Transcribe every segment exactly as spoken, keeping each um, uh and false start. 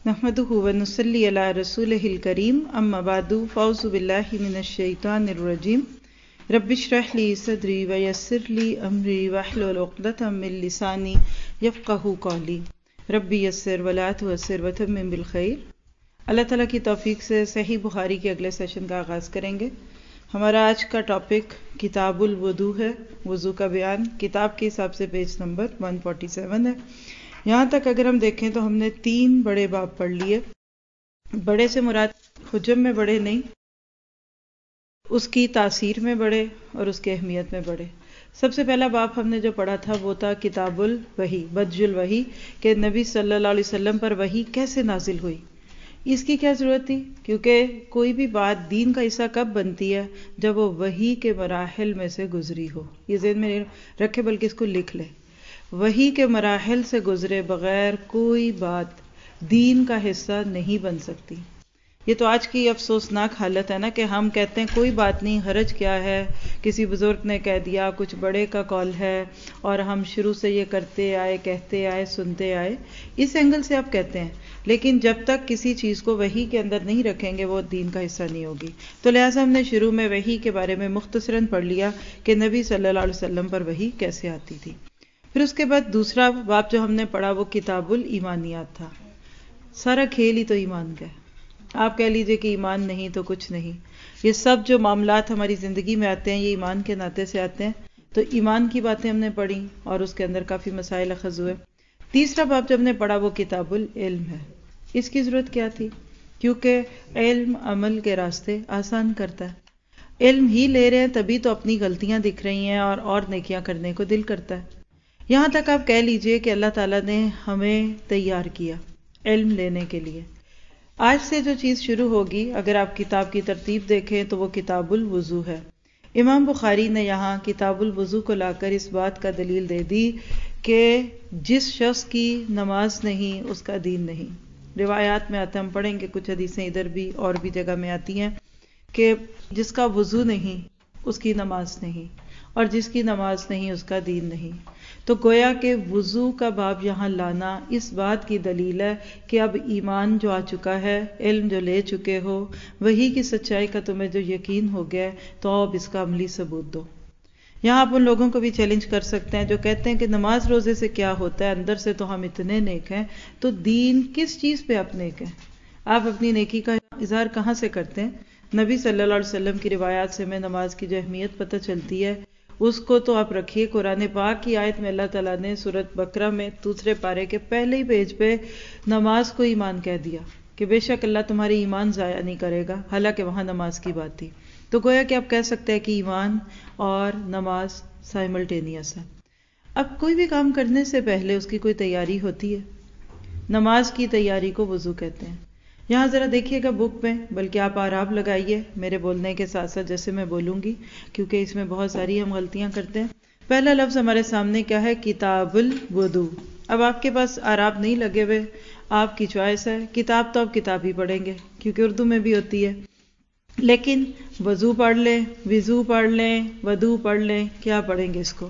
نحمدہ ونصلی علی رسولہ الکریم اما بعد فاعوذ باللہ من الشیطان الرجیم رب اشرح لی صدری ویسر لی امری واحلل عقدۃ من لسانی یفقہوا قولی رب یسر ولا تعسر وتمم بالخیر۔ اللہ تعالیٰ کی توفیق سے صحیح بخاری کے اگلے سیشن کا آغاز کریں گے۔ ہمارا آج کا ٹاپک کتاب الوضو ہے، وضو کا بیان۔ کتاب کے حساب سے پیج نمبر ایک سو سینتالیس ہے۔ یہاں تک اگر ہم دیکھیں تو ہم نے تین بڑے باب پڑھ لیے۔ بڑے سے مراد حجم میں بڑے نہیں، اس کی تاثیر میں بڑے اور اس کی اہمیت میں بڑے۔ سب سے پہلا باب ہم نے جو پڑھا تھا وہ تھا کتاب الوحی، بدء الوحی، کہ نبی صلی اللہ علیہ وسلم پر وحی کیسے نازل ہوئی، اس کی کیا ضرورت تھی، کیونکہ کوئی بھی بات دین کا حصہ کب بنتی ہے جب وہ وحی کے مراحل میں سے گزری ہو۔ یہ ذہن میں رکھے، بلکہ اس کو لکھ لے۔ وحی کے مراحل سے گزرے بغیر کوئی بات دین کا حصہ نہیں بن سکتی۔ یہ تو آج کی افسوسناک حالت ہے نا کہ ہم کہتے ہیں کوئی بات نہیں، حرج کیا ہے، کسی بزرگ نے کہہ دیا، کچھ بڑے کا قول ہے، اور ہم شروع سے یہ کرتے آئے، کہتے آئے، سنتے آئے، اس اینگل سے آپ کہتے ہیں۔ لیکن جب تک کسی چیز کو وحی کے اندر نہیں رکھیں گے وہ دین کا حصہ نہیں ہوگی۔ تو لہٰذا ہم نے شروع میں وحی کے بارے میں مختصراً پڑھ لیا کہ نبی صلی اللہ علیہ وسلم پر وحی کیسے آتی تھی۔ پھر اس کے بعد دوسرا باب جو ہم نے پڑھا وہ کتاب الایمانیات تھا۔ سارا کھیل ہی تو ایمان کا ہے۔ آپ کہہ لیجئے کہ ایمان نہیں تو کچھ نہیں۔ یہ سب جو معاملات ہماری زندگی میں آتے ہیں یہ ایمان کے ناطے سے آتے ہیں۔ تو ایمان کی باتیں ہم نے پڑھی اور اس کے اندر کافی مسائل اخذ ہوئے۔ تیسرا باب جو ہم نے پڑھا وہ کتاب العلم ہے۔ اس کی ضرورت کیا تھی؟ کیونکہ علم عمل کے راستے آسان کرتا ہے۔ علم ہی لے رہے ہیں تبھی تو اپنی غلطیاں دکھ رہی ہیں اور اور نیکیاں کرنے کو دل کرتا ہے۔ یہاں تک آپ کہہ لیجئے کہ اللہ تعالیٰ نے ہمیں تیار کیا علم لینے کے لیے۔ آج سے جو چیز شروع ہوگی، اگر آپ کتاب کی ترتیب دیکھیں تو وہ کتاب الوضو ہے۔ امام بخاری نے یہاں کتاب الوضو کو لا کر اس بات کا دلیل دے دی کہ جس شخص کی نماز نہیں اس کا دین نہیں۔ روایات میں آتا، ہم پڑھیں گے کچھ حدیثیں ادھر بھی اور بھی جگہ میں آتی ہیں کہ جس کا وضو نہیں اس کی نماز نہیں، اور جس کی نماز نہیں اس کا دین نہیں۔ تو گویا کہ وضو کا باب یہاں لانا اس بات کی دلیل ہے کہ اب ایمان جو آ چکا ہے، علم جو لے چکے ہو، وہی کی سچائی کا تمہیں جو یقین ہو گیا ہے، تو اب اس کا عملی ثبوت دو۔ یہاں آپ ان لوگوں کو بھی چیلنج کر سکتے ہیں جو کہتے ہیں کہ نماز روزے سے کیا ہوتا ہے، اندر سے تو ہم اتنے نیک ہیں۔ تو دین کس چیز پہ آپ نیک ہیں؟ آپ اپنی نیکی کا اظہار کہاں سے کرتے ہیں؟ نبی صلی اللہ علیہ وسلم کی روایات سے ہمیں نماز کی جو اہمیت پتہ چلتی ہے اس کو تو آپ رکھیے۔ قرآن پاک کی آیت میں اللہ تعالیٰ نے سورۃ بقرہ میں دوسرے پارے کے پہلے ہی پیج پہ نماز کو ایمان کہہ دیا کہ بے شک اللہ تمہاری ایمان ضائع نہیں کرے گا، حالانکہ وہاں نماز کی بات تھی۔ تو گویا کہ آپ کہہ سکتے ہیں کہ ایمان اور نماز سائملٹینیس ہے۔ اب کوئی بھی کام کرنے سے پہلے اس کی کوئی تیاری ہوتی ہے۔ نماز کی تیاری کو وضو کہتے ہیں۔ یہاں ذرا دیکھیے گا بک میں، بلکہ آپ آراب لگائیے میرے بولنے کے ساتھ ساتھ جیسے میں بولوں گی، کیونکہ اس میں بہت ساری ہم غلطیاں کرتے ہیں۔ پہلا لفظ ہمارے سامنے کیا ہے؟ کتاب الوضو۔ اب آپ کے پاس آراب نہیں لگے ہوئے، آپ کی چوائس ہے۔ کتاب تو آپ کتاب ہی پڑھیں گے کیونکہ اردو میں بھی ہوتی ہے، لیکن وضو پڑھ لیں، وضو پڑھ لیں، ودو پڑھ لیں، کیا پڑھیں گے اس کو؟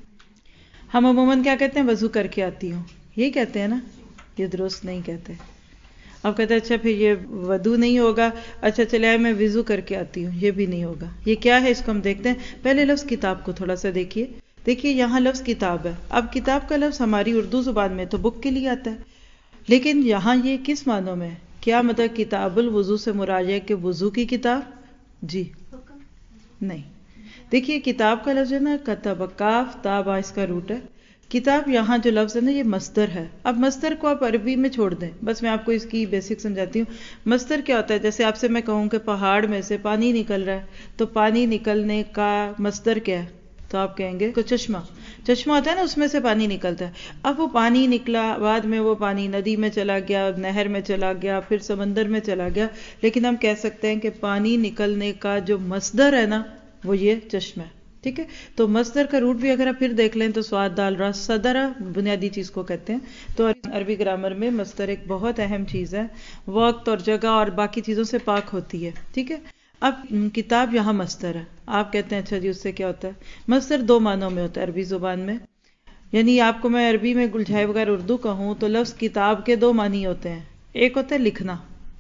ہم عموماً کیا کہتے ہیں؟ وضو کر کے آتی ہوں، یہی کہتے ہیں نا؟ یہ درست نہیں کہتے۔ اب کہتے ہیں اچھا پھر یہ ودو نہیں ہوگا، اچھا چلے میں وضو کر کے آتی ہوں، یہ بھی نہیں ہوگا۔ یہ کیا ہے اس کو ہم دیکھتے ہیں۔ پہلے لفظ کتاب کو تھوڑا سا دیکھیے۔ دیکھیے یہاں لفظ کتاب ہے۔ اب کتاب کا لفظ ہماری اردو زبان میں تو بک کے لیے آتا ہے، لیکن یہاں یہ کس معنوں میں؟ کیا مطلب کتاب الوضو سے مراد ہے کہ وضو کی کتاب؟ جی نہیں۔ دیکھیے کتاب کا لفظ ہے نا، کتب، کاف تاب اس کا روٹ ہے۔ کتاب یہاں جو لفظ ہے نا یہ مصدر ہے۔ اب مصدر کو آپ عربی میں چھوڑ دیں، بس میں آپ کو اس کی بیسک سمجھاتی ہوں۔ مصدر کیا ہوتا ہے؟ جیسے آپ سے میں کہوں کہ پہاڑ میں سے پانی نکل رہا ہے، تو پانی نکلنے کا مصدر کیا ہے؟ تو آپ کہیں گے کہ چشمہ۔ چشمہ ہوتا ہے نا، اس میں سے پانی نکلتا ہے۔ اب وہ پانی نکلا، بعد میں وہ پانی ندی میں چلا گیا، نہر میں چلا گیا، پھر سمندر میں چلا گیا، لیکن ہم کہہ سکتے ہیں کہ پانی نکلنے کا جو مصدر ہے نا وہ یہ چشمہ ہے۔ ٹھیک ہے، تو مصدر کا روٹ بھی اگر آپ پھر دیکھ لیں تو سواد دال را صدرہ بنیادی چیز کو کہتے ہیں۔ تو عربی گرامر میں مصدر ایک بہت اہم چیز ہے، وقت اور جگہ اور باقی چیزوں سے پاک ہوتی ہے۔ ٹھیک ہے، اب کتاب یہاں مصدر ہے۔ آپ کہتے ہیں اچھا جی اس سے کیا ہوتا ہے؟ مصدر دو معنوں میں ہوتا ہے عربی زبان میں، یعنی آپ کو میں عربی میں گلجھائے بغیر اردو کہوں تو لفظ کتاب کے دو معنی ہوتے ہیں، ایک ہوتا ہے لکھنا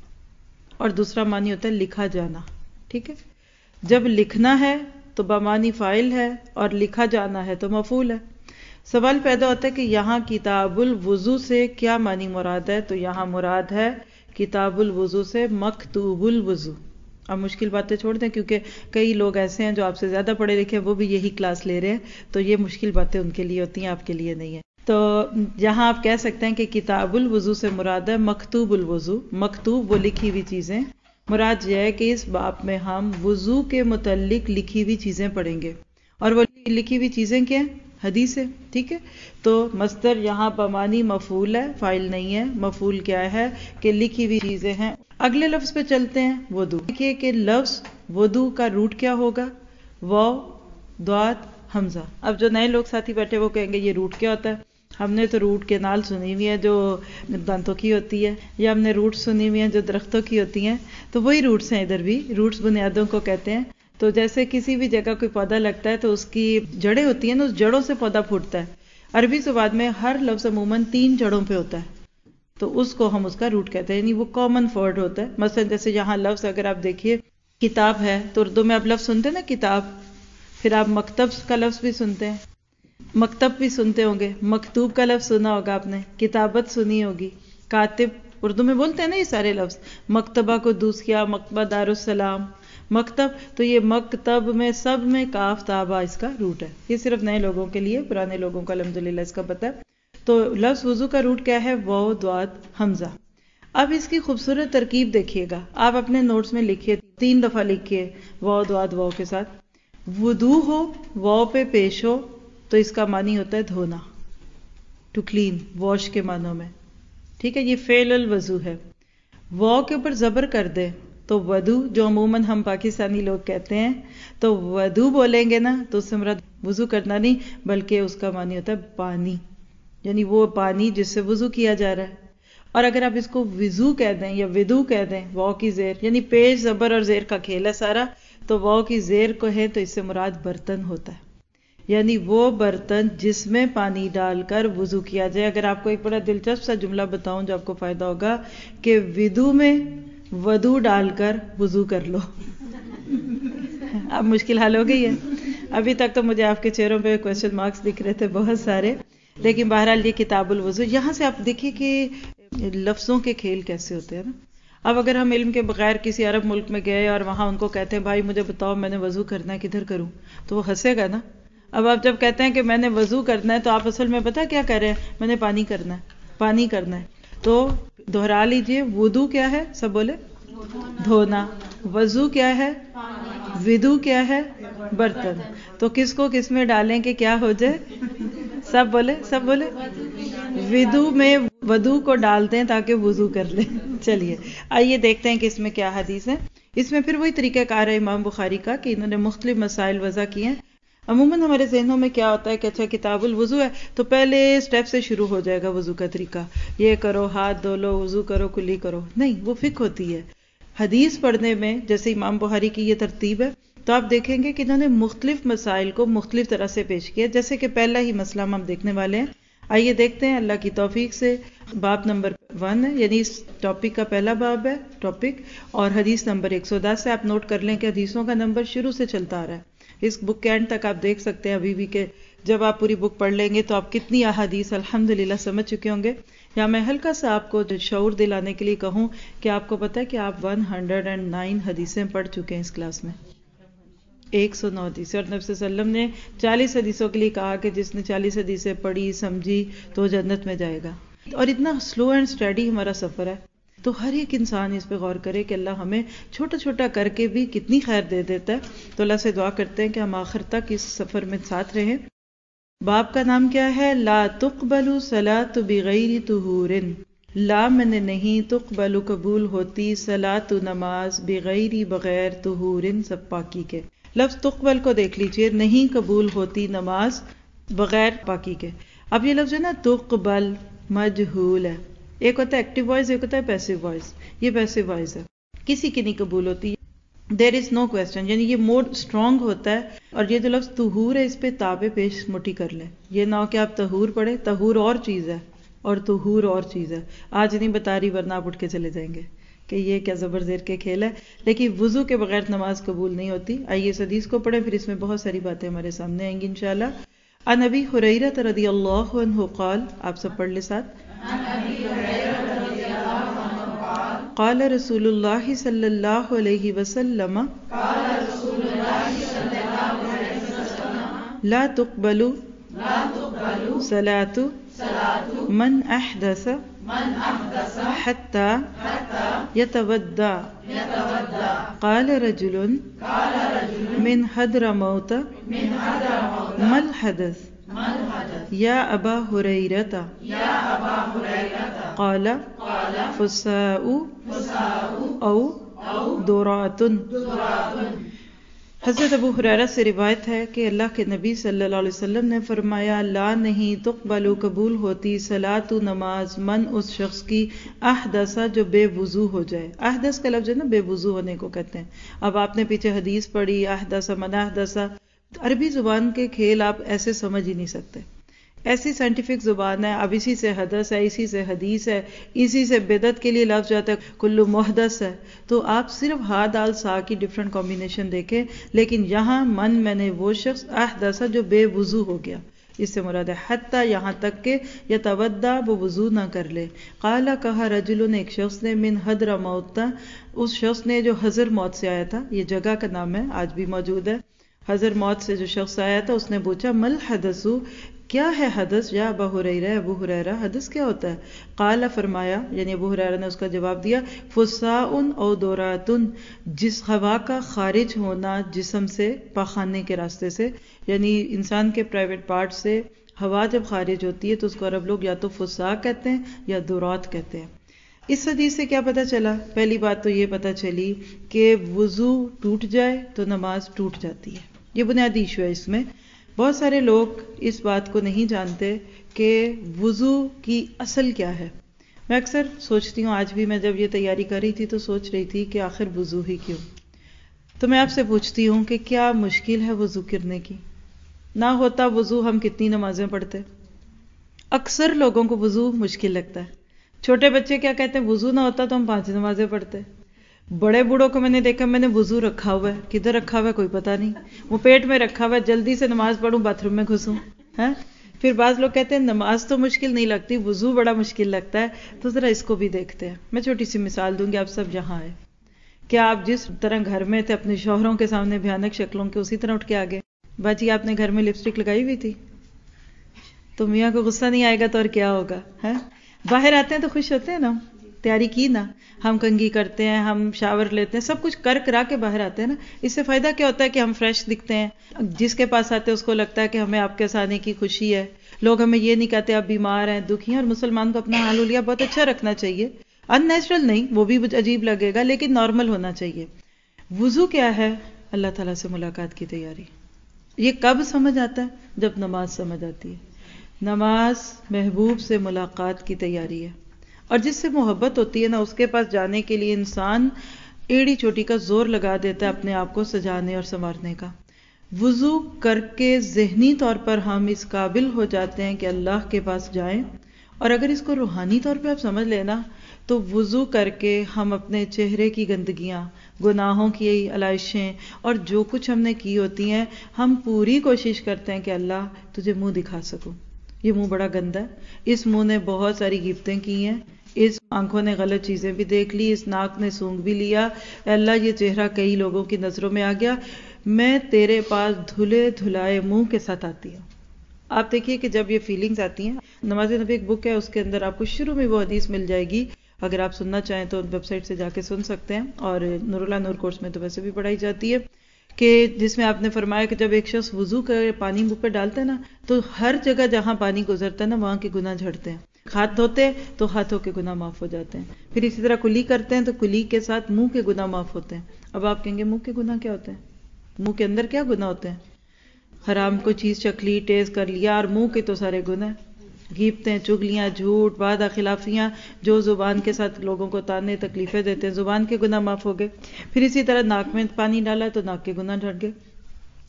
اور دوسرا معنی ہوتا ہے لکھا جانا. ٹھیک ہے، جب لکھنا ہے تو بمانی فاعل ہے اور لکھا جانا ہے تو مفعول ہے. سوال پیدا ہوتا ہے کہ یہاں کتاب الوضو سے کیا معنی مراد ہے؟ تو یہاں مراد ہے کتاب الوضو سے مکتوب الوضو. اب مشکل باتیں چھوڑ دیں کیونکہ کئی لوگ ایسے ہیں جو آپ سے زیادہ پڑھے لکھے ہیں، وہ بھی یہی کلاس لے رہے ہیں، تو یہ مشکل باتیں ان کے لیے ہوتی ہیں، آپ کے لیے نہیں ہے. تو یہاں آپ کہہ سکتے ہیں کہ کتاب الوضو سے مراد ہے مکتوب الوضو. مکتوب وہ لکھی ہوئی چیزیں، مراد یہ ہے کہ اس باب میں ہم وضو کے متعلق لکھی ہوئی چیزیں پڑھیں گے، اور وہ لکھی ہوئی چیزیں کیا ہیں؟ حدیث ہے. ٹھیک ہے، تو مصدر یہاں بمانی مفعول ہے، فاعل نہیں ہے. مفعول کیا ہے کہ لکھی ہوئی چیزیں ہیں. اگلے لفظ پہ چلتے ہیں، وضو. دیکھیے کہ لفظ وضو کا روٹ کیا ہوگا؟ واو ضاد حمزہ. اب جو نئے لوگ ساتھی بیٹھے وہ کہیں گے یہ روٹ کیا ہوتا ہے؟ ہم نے تو روٹ کے نال سنی ہوئی ہے جو دانتوں کی ہوتی ہے، یا ہم نے روٹ سنی ہوئی ہیں جو درختوں کی ہوتی ہیں. تو وہی روٹس ہیں ادھر بھی، روٹس بنیادوں کو کہتے ہیں. تو جیسے کسی بھی جگہ کوئی پودا لگتا ہے تو اس کی جڑیں ہوتی ہیں نا، اس جڑوں سے پودا پھوٹتا ہے. عربی زبان میں ہر لفظ عموماً تین جڑوں پہ ہوتا ہے، تو اس کو ہم اس کا روٹ کہتے ہیں، یعنی وہ کامن ورڈ ہوتا ہے. مثلا جیسے یہاں لفظ اگر آپ دیکھیے کتاب ہے تو اردو میں آپ لفظ سنتے ہیں نا کتاب، پھر آپ مکتب کا لفظ بھی سنتے ہیں، مکتب بھی سنتے ہوں گے، مکتوب کا لفظ سنا ہوگا آپ نے، کتابت سنی ہوگی، کاتب اردو میں بولتے ہیں نا یہ سارے لفظ. مکتبہ کو دوس کیا، مکتبہ دارالسلام، مکتب. تو یہ مکتب میں سب میں کاف تابا اس کا روٹ ہے. یہ صرف نئے لوگوں کے لیے، پرانے لوگوں کو الحمدللہ اس کا پتہ ہے. تو لفظ وضو کا روٹ کیا ہے؟ واو ضاد حمزہ. اب اس کی خوبصورت ترکیب دیکھیے گا، آپ اپنے نوٹس میں لکھیے، تین دفعہ لکھیے واو ضاد واو کے ساتھ. وضو ہو، واو پہ پیش ہو تو اس کا معنی ہوتا ہے دھونا، ٹو کلین، واش کے معنوں میں. ٹھیک ہے، یہ فعل الوضو ہے. واو کے اوپر زبر کر دے تو ودو، جو عموماً ہم پاکستانی لوگ کہتے ہیں، تو ودو بولیں گے نا تو اس سے مراد وضو کرنا نہیں بلکہ اس کا معنی ہوتا ہے پانی، یعنی وہ پانی جس سے وضو کیا جا رہا ہے. اور اگر آپ اس کو وضو کہہ دیں یا ودو کہہ دیں، واو کی زیر، یعنی پیش زبر اور زیر کا کھیل ہے سارا، تو واو کی زیر کو ہے تو اس سے مراد برتن ہوتا ہے، یعنی وہ برتن جس میں پانی ڈال کر وضو کیا جائے. اگر آپ کو ایک بڑا دلچسپ سا جملہ بتاؤں جو آپ کو فائدہ ہوگا، کہ ودو میں ودو ڈال کر وضو کر لو. اب مشکل حل ہو گئی ہے. ابھی تک تو مجھے آپ کے چہروں پہ کوشچن مارکس دکھ رہے تھے بہت سارے، لیکن بہرحال یہ کتاب الوضو. یہاں سے آپ دیکھیے کہ لفظوں کے کھیل کیسے ہوتے ہیں نا. اب اگر ہم علم کے بغیر کسی عرب ملک میں گئے اور وہاں ان کو کہتے ہیں بھائی مجھے بتاؤ میں نے وضو کرنا ہے کدھر کروں، تو وہ ہنسے گا نا. اب آپ جب کہتے ہیں کہ میں نے وضو کرنا ہے تو آپ اصل میں پتہ کیا کہہ رہے ہیں؟ میں نے پانی کرنا ہے، پانی کرنا ہے. تو دہرا لیجئے، وضو کیا ہے؟ سب بولے دھونا. وضو کیا ہے؟ ودو کیا ہے؟ برتن. تو کس کو کس میں ڈالیں کہ کیا ہو جائے؟ سب بولے سب بولے ودو میں ودو کو ڈالتے ہیں تاکہ وضو کر لیں. چلیے آئیے دیکھتے ہیں کہ اس میں کیا حدیث ہے. اس میں پھر وہی طریقہ کار ہے امام بخاری کا کہ انہوں نے مختلف مسائل وضع کیے ہیں. عموماً ہمارے ذہنوں میں کیا ہوتا ہے کہ اچھا کتاب الوضو ہے تو پہلے سٹیپ سے شروع ہو جائے گا وضو کا طریقہ، یہ کرو، ہاتھ دھو لو، وضو کرو، کلی کرو. نہیں، وہ فقہ ہوتی ہے. حدیث پڑھنے میں جیسے امام بخاری کی یہ ترتیب ہے تو آپ دیکھیں گے کہ انہوں نے مختلف مسائل کو مختلف طرح سے پیش کیا. جیسے کہ پہلا ہی مسئلہ ہم دیکھنے والے ہیں، آئیے دیکھتے ہیں اللہ کی توفیق سے. باب نمبر ون ہے، یعنی اس ٹاپک کا پہلا باب ہے ٹاپک، اور حدیث نمبر ایک سو دس ہے. آپ نوٹ کر لیں کہ حدیثوں کا نمبر شروع سے چلتا آ رہا ہے. اس بک کے اینڈ تک آپ دیکھ سکتے ہیں ابھی بھی کہ جب آپ پوری بک پڑھ لیں گے تو آپ کتنی احادیث الحمدللہ سمجھ چکے ہوں گے. یا میں ہلکا سا آپ کو شعور دلانے کے لیے کہوں کہ آپ کو پتہ ہے کہ آپ ایک سو نو حدیثیں پڑھ چکے ہیں اس کلاس میں، ایک سو نو حدیثیں. اور نبی صلی اللہ علیہ وسلم نے چالیس حدیثوں کے لیے کہا کہ جس نے چالیس حدیثیں پڑھی سمجھی تو وہ جنت میں جائے گا. اور اتنا سلو اینڈ اسٹڈی ہمارا سفر ہے، تو ہر ایک انسان اس پہ غور کرے کہ اللہ ہمیں چھوٹا چھوٹا کر کے بھی کتنی خیر دے دیتا ہے. تو اللہ سے دعا کرتے ہیں کہ ہم آخر تک اس سفر میں ساتھ رہیں. باب کا نام کیا ہے؟ لا تقبل صلاۃ بغیر طہور. لا من نہیں، تقبل قبول ہوتی، صلاۃ نماز، بغیر بغیر، طہور سب پاکی کے. لفظ تقبل کو دیکھ لیجئے، نہیں قبول ہوتی نماز بغیر پاکی کے. اب یہ لفظ ہے نا تقبل، مجہول ہے. ایک ہوتا ہے ایکٹیو وائس، ایک ہوتا ہے پیسو وائس. یہ پیسو وائس ہے، کسی کی نہیں قبول ہوتی. دیر از نو کوشچن، یعنی یہ موڈ اسٹرانگ ہوتا ہے. اور یہ جو لفظ طہور ہے اس پہ تابع پیش موٹی کر لیں، یہ نہ ہو کہ آپ طہور پڑھے، طہور اور چیز ہے، اور طہور اور چیز ہے. آج نہیں بتا رہی ورنہ آپ اٹھ کے چلے جائیں گے کہ یہ کیا زبر زیر کے کھیل ہے. لیکن وضو کے بغیر نماز قبول نہیں ہوتی. آئیے اس حدیث کو پڑھیں، پھر اس میں بہت ساری باتیں ہمارے سامنے آئیں گی انشاءاللہ. عن ابی ہریرہ رضی اللہ عنہ قال، آپ سب پڑھ لے ساتھ. قال رسول اللہ صلی اللہ علیہ وسلم لا تقبل صلاة من احدث حتى يتودع. قال رجل من حضرموت ما الحدث یا ابا ہریرہ؟ قال فساء او دورات. حضرت ابو ہریرہ سے روایت ہے کہ اللہ کے نبی صلی اللہ علیہ وسلم نے فرمایا، لا نہیں تقبل قبول ہوتی صلاۃ نماز من اس شخص کی احدث جو بے وضو ہو جائے. احدث کا لفظ ہے نا بے وضو ہونے کو کہتے ہیں. اب آپ نے پیچھے حدیث پڑھی احدث من احدث، عربی زبان کے کھیل آپ ایسے سمجھ ہی نہیں سکتے. ایسی سائنٹیفک زبان ہے. اب اسی سے حدث ہے، اسی سے حدیث ہے، اسی سے بدعت کے لیے لفظ جاتا ہے کلو محدث ہے. تو آپ صرف ہا دال سا کی ڈفرینٹ کمبینیشن دیکھیں. لیکن یہاں من میں نے وہ شخص احدث جو بے وضو ہو گیا، اس سے مراد ہے حتیٰ یہاں تک کہ یتودع وہ وضو نہ کر لے. قال کہا رجل ایک شخص نے من حضرموت، اس شخص نے جو حضر موت سے آیا تھا، یہ جگہ کا نام ہے آج بھی موجود ہے. حضر موت سے جو شخص آیا تھا اس نے پوچھا مل حدث، کیا ہے حدث یا ابا ہریرہ؟ ابو ہریرہ حدث کیا ہوتا ہے؟ قال فرمایا، یعنی ابو ہریرہ نے اس کا جواب دیا، فساء او دورات، جس ہوا کا خارج ہونا جسم سے پاخانے کے راستے سے، یعنی انسان کے پرائیویٹ پارٹ سے ہوا جب خارج ہوتی ہے تو اس کو عرب لوگ یا تو فساء کہتے ہیں یا دورات کہتے ہیں. اس حدیث سے کیا پتہ چلا؟ پہلی بات تو یہ پتہ چلی کہ وضو ٹوٹ جائے تو نماز ٹوٹ جاتی ہے. یہ بنیادی ایشو ہے. اس میں بہت سارے لوگ اس بات کو نہیں جانتے کہ وضو کی اصل کیا ہے. میں اکثر سوچتی ہوں، آج بھی میں جب یہ تیاری کر رہی تھی تو سوچ رہی تھی کہ آخر وضو ہی کیوں. تو میں آپ سے پوچھتی ہوں کہ کیا مشکل ہے وضو کرنے کی؟ نہ ہوتا وضو ہم کتنی نمازیں پڑھتے. اکثر لوگوں کو وضو مشکل لگتا ہے. چھوٹے بچے کیا کہتے ہیں، وضو نہ ہوتا تو ہم پانچ نمازیں پڑھتے. بڑے بوڑھوں کو میں نے دیکھا، میں نے وضو رکھا ہوا ہے، کدھر رکھا ہوا ہے کوئی پتہ نہیں، وہ پیٹ میں رکھا ہوا ہے، جلدی سے نماز پڑھوں باتھ روم میں گھسوں. ہاں پھر بعض لوگ کہتے ہیں نماز تو مشکل نہیں لگتی، وضو بڑا مشکل لگتا ہے. تو ذرا اس کو بھی دیکھتے ہیں. میں چھوٹی سی مثال دوں گی، آپ سب جہاں آئے، کیا آپ جس طرح گھر میں تھے اپنے شوہروں کے سامنے بھیانک شکلوں کے، اسی طرح اٹھ کے آگے؟ باجی آپ نے گھر میں لپسٹک لگائی ہوئی تھی تو میاں کو غصہ نہیں آئے گا تو اور کیا ہوگا؟ ہے باہر آتے ہیں تو خوش ہوتے ہیں نا، تیاری کی نا، ہم کنگھی کرتے ہیں، ہم شاور لیتے ہیں، سب کچھ کر کرا کے باہر آتے ہیں نا. اس سے فائدہ کیا ہوتا ہے کہ ہم فریش دکھتے ہیں. جس کے پاس آتے ہیں اس کو لگتا ہے کہ ہمیں آپ کے آنے کی خوشی ہے. لوگ ہمیں یہ نہیں کہتے آپ بیمار ہیں، دکھی ہیں. اور مسلمان کو اپنا حال حلیہ بہت اچھا رکھنا چاہیے. ان نیچرل نہیں، وہ بھی عجیب لگے گا، لیکن نارمل ہونا چاہیے. وضو کیا ہے؟ اللہ تعالیٰ سے ملاقات کی تیاری. یہ کب سمجھ آتا ہے؟ جب نماز سمجھ آتی ہے. نماز محبوب سے ملاقات کی تیاری ہے. اور جس سے محبت ہوتی ہے نا، اس کے پاس جانے کے لیے انسان ایڑی چوٹی کا زور لگا دیتا ہے اپنے آپ کو سجانے اور سنوارنے کا. وضو کر کے ذہنی طور پر ہم اس قابل ہو جاتے ہیں کہ اللہ کے پاس جائیں. اور اگر اس کو روحانی طور پہ آپ سمجھ لینا تو وضو کر کے ہم اپنے چہرے کی گندگیاں، گناہوں کی علائشیں اور جو کچھ ہم نے کی ہوتی ہیں، ہم پوری کوشش کرتے ہیں کہ اللہ تجھے منہ دکھا سکوں. یہ منہ بڑا گندا ہے، اس منہ نے بہت ساری غیبتیں کی ہیں، اس آنکھوں نے غلط چیزیں بھی دیکھ لی، اس ناک نے سونگ بھی لیا. اللہ یہ چہرہ کئی لوگوں کی نظروں میں آ گیا، میں تیرے پاس دھلے دھلائے منہ کے ساتھ آتی ہوں. آپ دیکھیے کہ جب یہ فیلنگز آتی ہیں، نماز نبی ایک بک ہے، اس کے اندر آپ کو شروع میں وہ حدیث مل جائے گی. اگر آپ سننا چاہیں تو ویب سائٹ سے جا کے سن سکتے ہیں، اور نور اللہ نور کورس میں تو ویسے بھی پڑھائی جاتی ہے، کہ جس میں آپ نے فرمایا کہ جب ایک شخص وضو کر پانی منہ پہ ڈالتا ہے نا، تو ہر جگہ جہاں پانی گزرتا ہے نا وہاں کے گناہ جھڑتے ہیں. ہاتھ دھوتے ہیں تو ہاتھوں کے گناہ معاف ہو جاتے ہیں. پھر اسی طرح کلی کرتے ہیں تو کلی کے ساتھ منہ کے گناہ معاف ہوتے ہیں. اب آپ کہیں گے منہ کے گناہ کیا ہوتے ہیں؟ منہ کے اندر کیا گناہ ہوتے ہیں؟ حرام کو چیز چکلی، ٹیسٹ کر لیا، اور منہ کے تو سارے گناہ، غیبتیں، چغلیاں، جھوٹ، وعدہ خلافیاں، جو زبان کے ساتھ لوگوں کو تانے تکلیفیں دیتے ہیں، زبان کے گناہ معاف ہو گئے. پھر اسی طرح ناک میں پانی ڈالا تو ناک کے گناہ جھڑ گئے.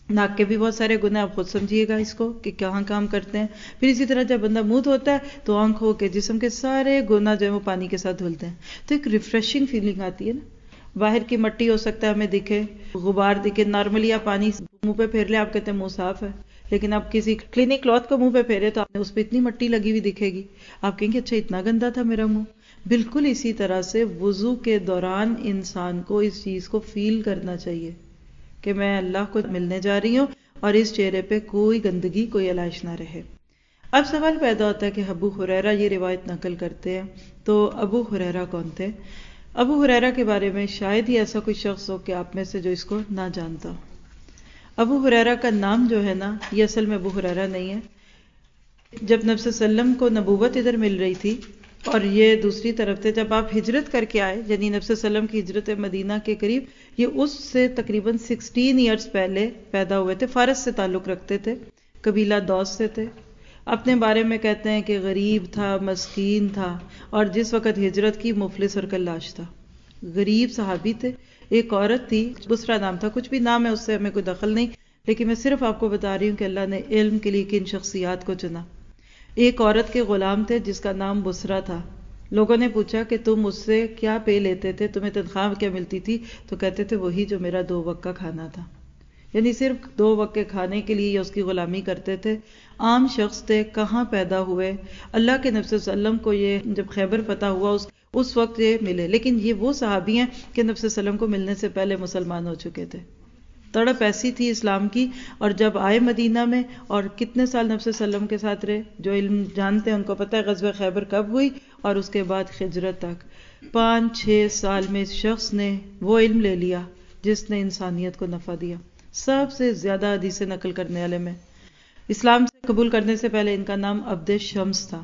ناک کے بھی بہت سارے گناہ، آپ خود سمجھیے گا اس کو کہ کہاں کام کرتے ہیں. پھر اسی طرح جب بندہ منہ دھوتا ہے تو آنکھوں کے جسم کے سارے گناہ جو ہے وہ پانی کے ساتھ دھلتے ہیں. تو ایک ریفریشنگ فیلنگ آتی ہے نا. باہر کی مٹی ہو سکتا ہے ہمیں دکھے، غبار دکھے، نارملی آپ پانی منہ پہ پھیر لیں آپ کہتے ہیں منہ صاف ہے، لیکن آپ کسی کلینک کلوتھ کو منہ پہ پھیرے تو آپ نے اس پہ اتنی مٹی لگی ہوئی دکھے گی، آپ کہیں گے اچھا اتنا گندا تھا میرا منہ. بالکل اسی طرح سے وضو کے دوران انسان کو اس چیز کو فیل کرنا چاہیے کہ میں اللہ کو ملنے جا رہی ہوں اور اس چہرے پہ کوئی گندگی، کوئی علائش نہ رہے. اب سوال پیدا ہوتا ہے کہ ابو ہریرہ یہ روایت نقل کرتے ہیں، تو ابو ہریرہ کون تھے؟ ابو ہریرہ کے بارے میں شاید ہی ایسا کوئی شخص ہو کہ آپ میں سے جو اس کو نہ جانتا ہو. ابو ہریرہ کا نام جو ہے نا، یہ اصل میں ابو ہریرہ نہیں ہے. جب نبی صلی اللہ علیہ وسلم کو نبوت ادھر مل رہی تھی اور یہ دوسری طرف تھے، جب آپ ہجرت کر کے آئے، یعنی نبی صلی اللہ علیہ وسلم کی ہجرت مدینہ کے قریب، یہ اس سے تقریباً سکسٹین ایئرز پہلے پیدا ہوئے تھے. فارس سے تعلق رکھتے تھے، قبیلہ دوس سے تھے. اپنے بارے میں کہتے ہیں کہ غریب تھا، مسکین تھا، اور جس وقت ہجرت کی مفلس اور کلاش تھا. غریب صحابی تھے. ایک عورت تھی، بسرا نام تھا، کچھ بھی نام ہے اس سے ہمیں کوئی دخل نہیں، لیکن میں صرف آپ کو بتا رہی ہوں کہ اللہ نے علم کے لیے کن شخصیات کو چنا. ایک عورت کے غلام تھے جس کا نام بسرا تھا. لوگوں نے پوچھا کہ تم اس سے کیا پے لیتے تھے، تمہیں تنخواہ کیا ملتی تھی؟ تو کہتے تھے وہی جو میرا دو وقت کا کھانا تھا. یعنی صرف دو وقت کے کھانے کے لیے اس کی غلامی کرتے تھے. عام شخص تھے. کہاں پیدا ہوئے؟ اللہ کے نبی صلی اللہ علیہ وسلم کو یہ جب خیبر فتح ہوا اس اس وقت یہ ملے، لیکن یہ وہ صحابی ہیں کہ نبی صلی اللہ علیہ وسلم کو ملنے سے پہلے مسلمان ہو چکے تھے. تڑپ ایسی تھی اسلام کی، اور جب آئے مدینہ میں اور کتنے سال نبی صلی اللہ علیہ وسلم کے ساتھ رہے، جو علم جانتے ہیں ان کو پتہ ہے غزوہ خیبر کب ہوئی اور اس کے بعد ہجرت تک پانچ چھ سال میں اس شخص نے وہ علم لے لیا جس نے انسانیت کو نفع دیا. سب سے زیادہ حدیثیں نقل کرنے والے میں. اسلام سے قبول کرنے سے پہلے ان کا نام عبد شمس تھا،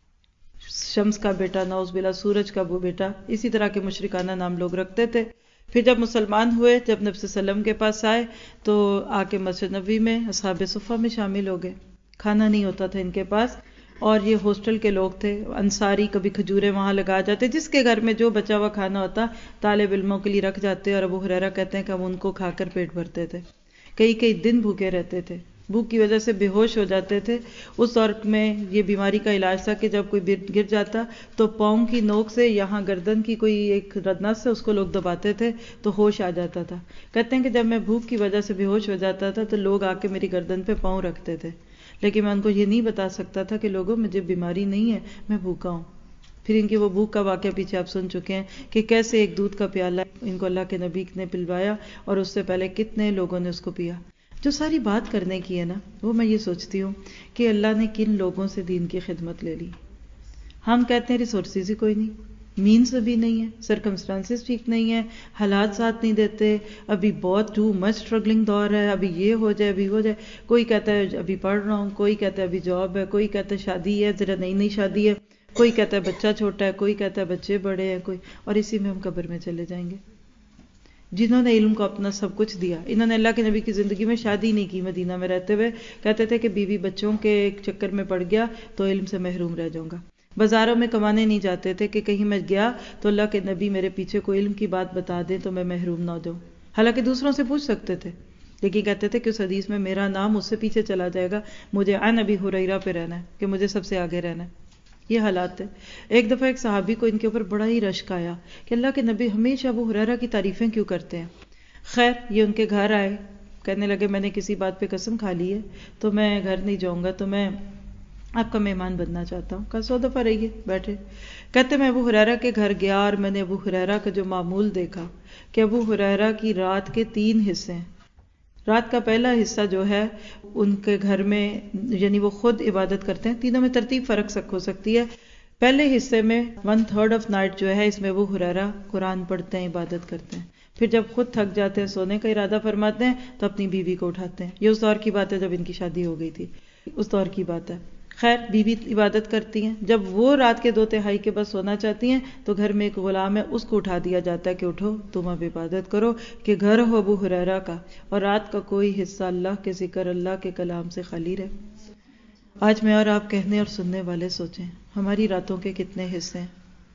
شمس کا بیٹا، نعوذ باللہ سورج کا وہ بیٹا. اسی طرح کے مشرکانہ نام لوگ رکھتے تھے. پھر جب مسلمان ہوئے، جب نبی صلی اللہ علیہ وسلم کے پاس آئے تو آ کے مسجد نبوی میں اصحاب صفہ میں شامل ہو گئے. کھانا نہیں ہوتا تھا ان کے پاس، اور یہ ہاسٹل کے لوگ تھے، انصاری. کبھی کھجورے وہاں لگا جاتے، جس کے گھر میں جو بچا ہوا کھانا ہوتا طالب علموں کے لیے رکھ جاتے، اور ابو ہریرہ کہتے ہیں کہ ہم ان کو کھا کر پیٹ بھرتے تھے. کئی کئی دن بھوکے رہتے تھے، بھوک کی وجہ سے بے ہوش ہو جاتے تھے. اس دور میں یہ بیماری کا علاج تھا کہ جب کوئی گر جاتا تو پاؤں کی نوک سے یہاں گردن کی کوئی ایک نس سے اس کو لوگ دباتے تھے تو ہوش آ جاتا تھا. کہتے ہیں کہ جب میں بھوک کی وجہ سے بے ہوش ہو جاتا تھا تو لوگ آ کے میری گردن پہ پاؤں رکھتے تھے، لیکن میں ان کو یہ نہیں بتا سکتا تھا کہ لوگوں مجھے بیماری نہیں ہے، میں بھوکا ہوں. پھر ان کی وہ بھوک کا واقعہ پیچھے آپ سن چکے ہیں کہ کیسے ایک دودھ کا پیالہ ان کو اللہ کے نبی نے پلوایا اور اس سے پہلے کتنے لوگوں نے اس کو پیا. جو ساری بات کرنے کی ہے نا، وہ میں یہ سوچتی ہوں کہ اللہ نے کن لوگوں سے دین کی خدمت لے لی. ہم کہتے ہیں ریسورسز ہی کوئی نہیں، مینس بھی نہیں ہے، سرکمسٹانسز ٹھیک نہیں ہے، حالات ساتھ نہیں دیتے، ابھی بہت ٹو مچ اسٹرگلنگ دور ہے، ابھی یہ ہو جائے ابھی ہو جائے. کوئی کہتا ہے ابھی پڑھ رہا ہوں، کوئی کہتا ہے ابھی جاب ہے، کوئی کہتا ہے شادی ہے، ذرا نئی نئی شادی ہے، کوئی کہتا ہے بچہ چھوٹا ہے، کوئی کہتا ہے بچے بڑے ہیں، کوئی، اور اسی میں ہم قبر میں چلے جائیں گے. جنہوں نے علم کو اپنا سب کچھ دیا، انہوں نے اللہ کے نبی کی زندگی میں شادی نہیں کی. مدینہ میں رہتے ہوئے کہتے تھے کہ بیوی بچوں کے ایک چکر میں پڑ گیا تو علم سے محروم رہ جاؤں گا. بازاروں میں کمانے نہیں جاتے تھے کہ کہیں میں گیا تو اللہ کے نبی میرے پیچھے کوئی علم کی بات بتا دیں تو میں محروم نہ ہو جاؤں. حالانکہ دوسروں سے پوچھ سکتے تھے، لیکن کہتے تھے کہ اس حدیث میں میرا نام اس سے پیچھے چلا جائے گا، مجھے عن ابی ہریرہ پہ رہنا ہے، کہ مجھے سب سے آگے رہنا ہے. یہ حالات ہے. ایک دفعہ ایک صحابی کو ان کے اوپر بڑا ہی رشک آیا کہ اللہ کے نبی ہمیشہ ابو ہریرہ کی تعریفیں کیوں کرتے ہیں. خیر یہ ان کے گھر آئے، کہنے لگے میں نے کسی بات پہ قسم کھا لی ہے تو میں گھر نہیں جاؤں گا، تو میں آپ کا مہمان بننا چاہتا ہوں. کہا سو دفعہ رہیے، بیٹھے. کہتے میں ابو ہریرہ کے گھر گیا اور میں نے ابو ہریرہ کا جو معمول دیکھا کہ ابو ہریرہ کی رات کے تین حصے ہیں. رات کا پہلا حصہ جو ہے ان کے گھر میں، یعنی وہ خود عبادت کرتے ہیں، تینوں میں ترتیب فرق ہو سکتی ہے. پہلے حصے میں ون تھرڈ آف نائٹ جو ہے اس میں ابو ہریرہ قرآن پڑھتے ہیں، عبادت کرتے ہیں. پھر جب خود تھک جاتے ہیں، سونے کا ارادہ فرماتے ہیں تو اپنی بیوی کو اٹھاتے ہیں. یہ اس دور کی بات ہے جب ان کی شادی ہو گئی تھی، اس دور کی بات ہے. خیر بیوی عبادت کرتی ہیں. جب وہ رات کے دو تہائی کے بعد سونا چاہتی ہیں تو گھر میں ایک غلام ہے، اس کو اٹھا دیا جاتا ہے کہ اٹھو تم اب عبادت کرو، کہ گھر ہو ابو ہریرہ کا اور رات کا کوئی حصہ اللہ کے ذکر، اللہ کے کلام سے خالی رہے. آج میں اور آپ کہنے اور سننے والے سوچیں ہماری راتوں کے کتنے حصے ہیں،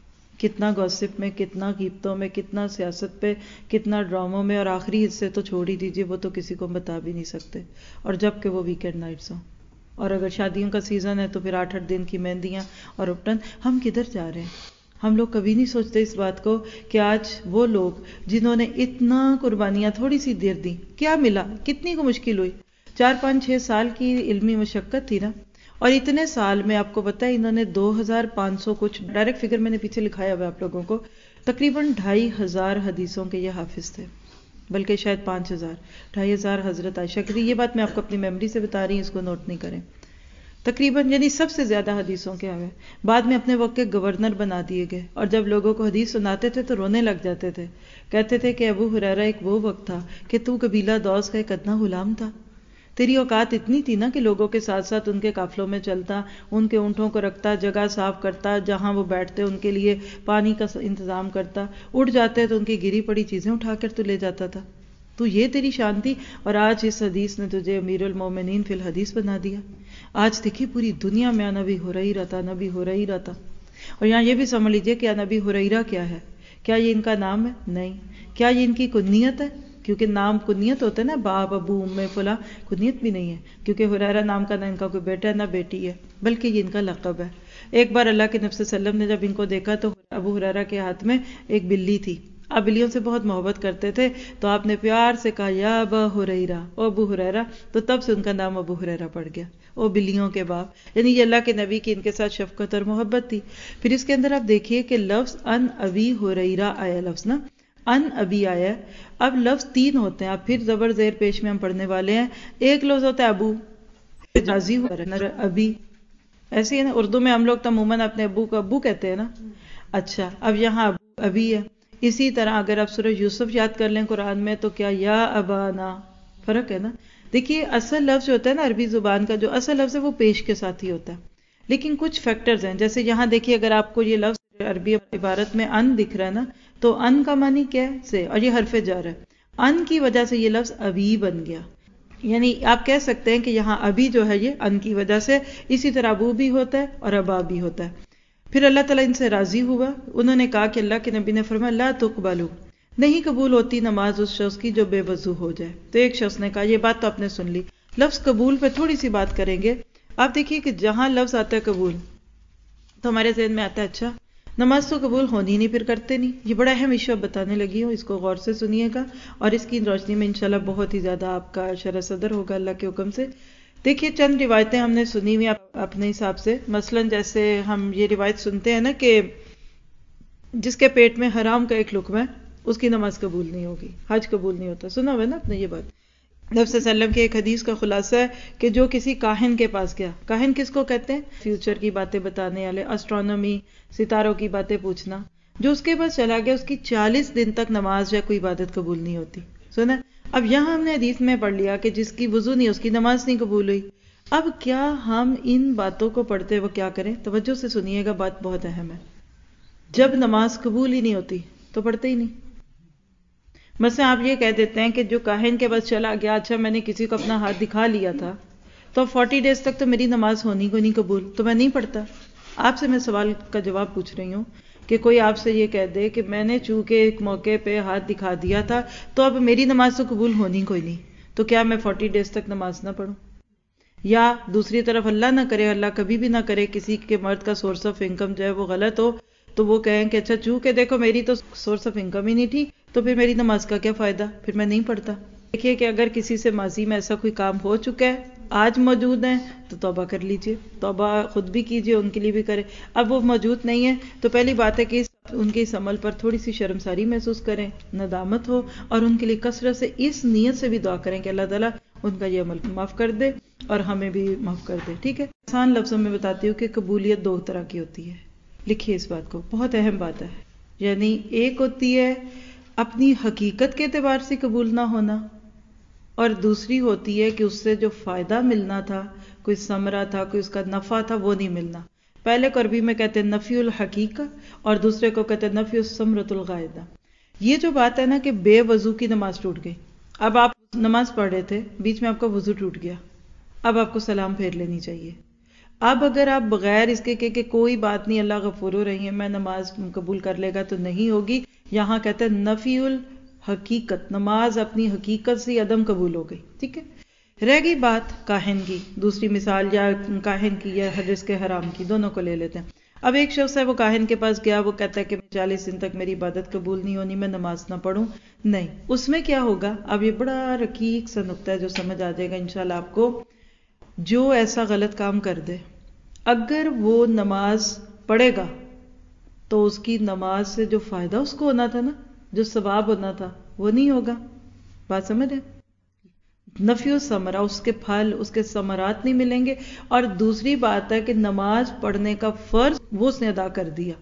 کتنا گوسپ میں، کتنا غیبتوں میں، کتنا سیاست پہ، کتنا ڈراموں میں، اور آخری حصے تو چھوڑ ہی دیجیے، وہ تو کسی کو بتا بھی نہیں سکتے، اور جب کہ وہ ویکینڈ نائٹس ہوں، اور اگر شادیوں کا سیزن ہے تو پھر آٹھ آٹھ دن کی مہندیاں اور اپٹن. ہم کدھر جا رہے ہیں؟ ہم لوگ کبھی نہیں سوچتے اس بات کو کہ آج وہ لوگ جنہوں نے اتنا قربانیاں تھوڑی سی دیر دی، کیا ملا؟ کتنی کو مشکل ہوئی؟ چار پانچ چھ سال کی علمی مشقت تھی نا، اور اتنے سال میں آپ کو پتہ ہے انہوں نے دو ہزار پانچ سو کچھ ڈائریکٹ فگر میں نے پیچھے لکھایا ہوا آپ لوگوں کو، تقریباً ڈھائی ہزار حدیثوں کے یہ حافظ تھے، بلکہ شاید پانچ ہزار ڈھائی ہزار حضرت عائشہ کی تھی. یہ بات میں آپ کو اپنی میموری سے بتا رہی ہوں، اس کو نوٹ نہیں کریں. تقریباً یعنی سب سے زیادہ حدیثوں کے آگے، بعد میں اپنے وقت کے گورنر بنا دیے گئے، اور جب لوگوں کو حدیث سناتے تھے تو رونے لگ جاتے تھے، کہتے تھے کہ ابو ہریرہ ایک وہ وقت تھا کہ تو قبیلہ دوس کا ایک ادنا غلام تھا، تیری اوقات اتنی تھی نا کہ لوگوں کے ساتھ ساتھ ان کے قافلوں میں چلتا، ان کے اونٹوں کو رکھتا، جگہ صاف کرتا، جہاں وہ بیٹھتے ان کے لیے پانی کا انتظام کرتا، اٹھ جاتے تو ان کی گری پڑی چیزیں اٹھا کر تو لے جاتا تھا. تو یہ تیری شان تھی، اور آج اس حدیث نے تجھے امیر المومنین فی الحدیث بنا دیا. آج دیکھیے پوری دنیا میں نبی ہریرہ تھا، نبی ہریرہ تھا. اور یہاں یہ بھی سمجھ لیجئے کہ نبی ہریرہ کیا ہے؟ کیا یہ ان کا نام ہے؟ نہیں. کیا یہ ان کی کنیت ہے؟ کیونکہ نام کنیت ہوتا ہے نا، باپ، ابو، ام، فلاں، کنیت بھی نہیں ہے، کیونکہ ہریرہ نام کا نہ ان کا کوئی بیٹا ہے نہ بیٹی ہے، بلکہ یہ ان کا لقب ہے. ایک بار اللہ کے نبی صلی اللہ علیہ وسلم نے جب ان کو دیکھا تو ابو ہریرہ کے ہاتھ میں ایک بلی تھی، آپ بلیوں سے بہت محبت کرتے تھے، تو آپ نے پیار سے کہا یا ابا ہریرہ، او ابو ہریرہ، تو تب سے ان کا نام ابو ہریرہ پڑ گیا، او بلیوں کے باپ. یعنی یہ اللہ کے نبی کی ان کے ساتھ شفقت اور محبت تھی. پھر اس کے اندر آپ دیکھیے کہ لفظ ان ابی ہریرہ آیا، لفظ نا ان ابی آیا. اب لفظ تین ہوتے ہیں، اب پھر زبر زیر پیش میں ہم پڑھنے والے ہیں. ایک لفظ ہوتا ہے ابو، راضی ہو ابی، ایسے ہی نا اردو میں ہم لوگ تو عموماً اپنے ابو کو ابو کہتے ہیں نا. اچھا، اب یہاں ابو ابی ہے. اسی طرح اگر آپ سورہ یوسف یاد کر لیں قرآن میں تو کیا یا ابانا، فرق ہے نا. دیکھیے اصل لفظ جو ہوتا ہے نا عربی زبان کا، جو اصل لفظ ہے وہ پیش کے ساتھ ہی ہوتا ہے، لیکن کچھ فیکٹرز ہیں. جیسے یہاں دیکھیے اگر آپ کو یہ لفظ عربی عبارت میں ان دکھ رہا ہے نا، تو ان کا معنی کیا ہے؟ سے، اور یہ حرف جر ہے. ان کی وجہ سے یہ لفظ ابی بن گیا، یعنی آپ کہہ سکتے ہیں کہ یہاں ابی جو ہے یہ ان کی وجہ سے. اسی طرح ابو بھی ہوتا ہے اور ابا بھی ہوتا ہے. پھر اللہ تعالیٰ ان سے راضی ہوا، انہوں نے کہا کہ اللہ کے نبی نے فرمایا لا تقبلوا، نہیں قبول ہوتی نماز اس شخص کی جو بے وضو ہو جائے. تو ایک شخص نے کہا، یہ بات تو آپ نے سن لی، لفظ قبول پہ تھوڑی سی بات کریں گے. آپ دیکھیے کہ جہاں لفظ آتا ہے قبول تو ہمارے ذہن میں آتا ہے اچھا نماز تو قبول ہونی نہیں، پھر کرتے نہیں. یہ بڑا اہم ایشو بتانے لگی ہوں، اس کو غور سے سنیے گا، اور اس کی روشنی میں انشاءاللہ بہت ہی زیادہ آپ کا شرح صدر ہوگا اللہ کے حکم سے. دیکھیے چند روایتیں ہم نے سنی ہوئی اپنے حساب سے. مثلا جیسے ہم یہ روایت سنتے ہیں نا کہ جس کے پیٹ میں حرام کا ایک لقمہ ہے اس کی نماز قبول نہیں ہوگی، حج قبول نہیں ہوتا. سنا ہوا نا آپ نے یہ بات؟ نبی صلی اللہ علیہ وسلم کے ایک حدیث کا خلاصہ ہے کہ جو کسی کاہن کے پاس گیا، کاہن کس کو کہتے ہیں؟ فیوچر کی باتیں بتانے والے، اسٹرونومی، ستاروں کی باتیں پوچھنا. جو اس کے پاس چلا گیا اس کی چالیس دن تک نماز یا کوئی عبادت قبول نہیں ہوتی. سنا؟ اب یہاں ہم نے حدیث میں پڑھ لیا کہ جس کی وضو نہیں اس کی نماز نہیں قبول ہوئی. اب کیا ہم ان باتوں کو پڑھتے وہ کیا کریں؟ توجہ سے سنیے گا، بات بہت اہم ہے. جب نماز قبول ہی نہیں ہوتی تو پڑھتے ہی نہیں. مثلا آپ یہ کہہ دیتے ہیں کہ جو کاہن کے پاس چلا گیا، اچھا میں نے کسی کو اپنا ہاتھ دکھا لیا تھا تو فورٹی ڈیز تک تو میری نماز ہونی کو نہیں قبول، تو میں نہیں پڑھتا. آپ سے میں سوال کا جواب پوچھ رہی ہوں کہ کوئی آپ سے یہ کہہ دے کہ میں نے چونکہ ایک موقع پہ ہاتھ دکھا دیا تھا تو اب میری نماز تو قبول ہونی کوئی نہیں، تو کیا میں فورٹی ڈیز تک نماز نہ پڑھوں؟ یا دوسری طرف اللہ نہ کرے، اللہ کبھی بھی نہ کرے کسی کے مرد کا سورس آف انکم جو ہے وہ غلط ہو، تو وہ کہیں کہ اچھا چونکہ دیکھو میری تو سورس آف انکم ہی نہیں تھی تو پھر میری نماز کا کیا فائدہ، پھر میں نہیں پڑھتا. دیکھیے کہ اگر کسی سے ماضی میں ایسا کوئی کام ہو چکا ہے، آج موجود ہیں تو توبہ کر لیجئے، توبہ خود بھی کیجئے، ان کے لیے بھی کرے. اب وہ موجود نہیں ہے تو پہلی بات ہے کہ ان کے اس عمل پر تھوڑی سی شرمساری محسوس کریں، ندامت ہو، اور ان کے لیے کثرت سے اس نیت سے بھی دعا کریں کہ اللہ تعالیٰ ان کا یہ عمل معاف کر دے اور ہمیں بھی معاف کر دے. ٹھیک ہے، آسان لفظوں میں بتاتی ہوں کہ قبولیت دو طرح کی ہوتی ہے. لکھیے اس بات کو، بہت اہم بات ہے. یعنی ایک ہوتی ہے اپنی حقیقت کے اعتبار سے قبول نہ ہونا، اور دوسری ہوتی ہے کہ اس سے جو فائدہ ملنا تھا، کوئی ثمرہ تھا، کوئی اس کا نفع تھا، وہ نہیں ملنا. پہلے کو عربی میں کہتے ہیں نفی الحقیقہ، اور دوسرے کو کہتے ہیں نفی الثمرۃ الغائدہ. یہ جو بات ہے نا کہ بے وضو کی نماز ٹوٹ گئی، اب آپ نماز پڑھ رہے تھے، بیچ میں آپ کا وضو ٹوٹ گیا، اب آپ کو سلام پھیر لینی چاہیے. اب اگر آپ بغیر اس کے کہ, کہ کوئی بات نہیں اللہ غفور الرحیم میں نماز قبول کر لے گا تو نہیں ہوگی، یہاں کہتے ہیں نفی الحقیقت، نماز اپنی حقیقت سے عدم قبول ہو گئی. ٹھیک ہے. رہ گئی بات کاہن کی، دوسری مثال یا کاہن کی یا رزق حرام کی، دونوں کو لے لیتے ہیں. اب ایک شخص ہے وہ کاہن کے پاس گیا، وہ کہتا ہے کہ چالیس دن تک میری عبادت قبول نہیں ہونی، میں نماز نہ پڑھوں. نہیں، اس میں کیا ہوگا؟ اب یہ بڑا رقیق سا نقطہ ہے جو سمجھ آ جائے گا انشاءاللہ آپ کو. جو ایسا غلط کام کر دے، اگر وہ نماز پڑھے گا تو اس کی نماز سے جو فائدہ اس کو ہونا تھا نا، جو ثواب ہونا تھا، وہ نہیں ہوگا. بات سمجھ ہے؟ نفی و ثمرہ، اس کے پھل، اس کے ثمرات نہیں ملیں گے. اور دوسری بات ہے کہ نماز پڑھنے کا فرض وہ اس نے ادا کر دیا.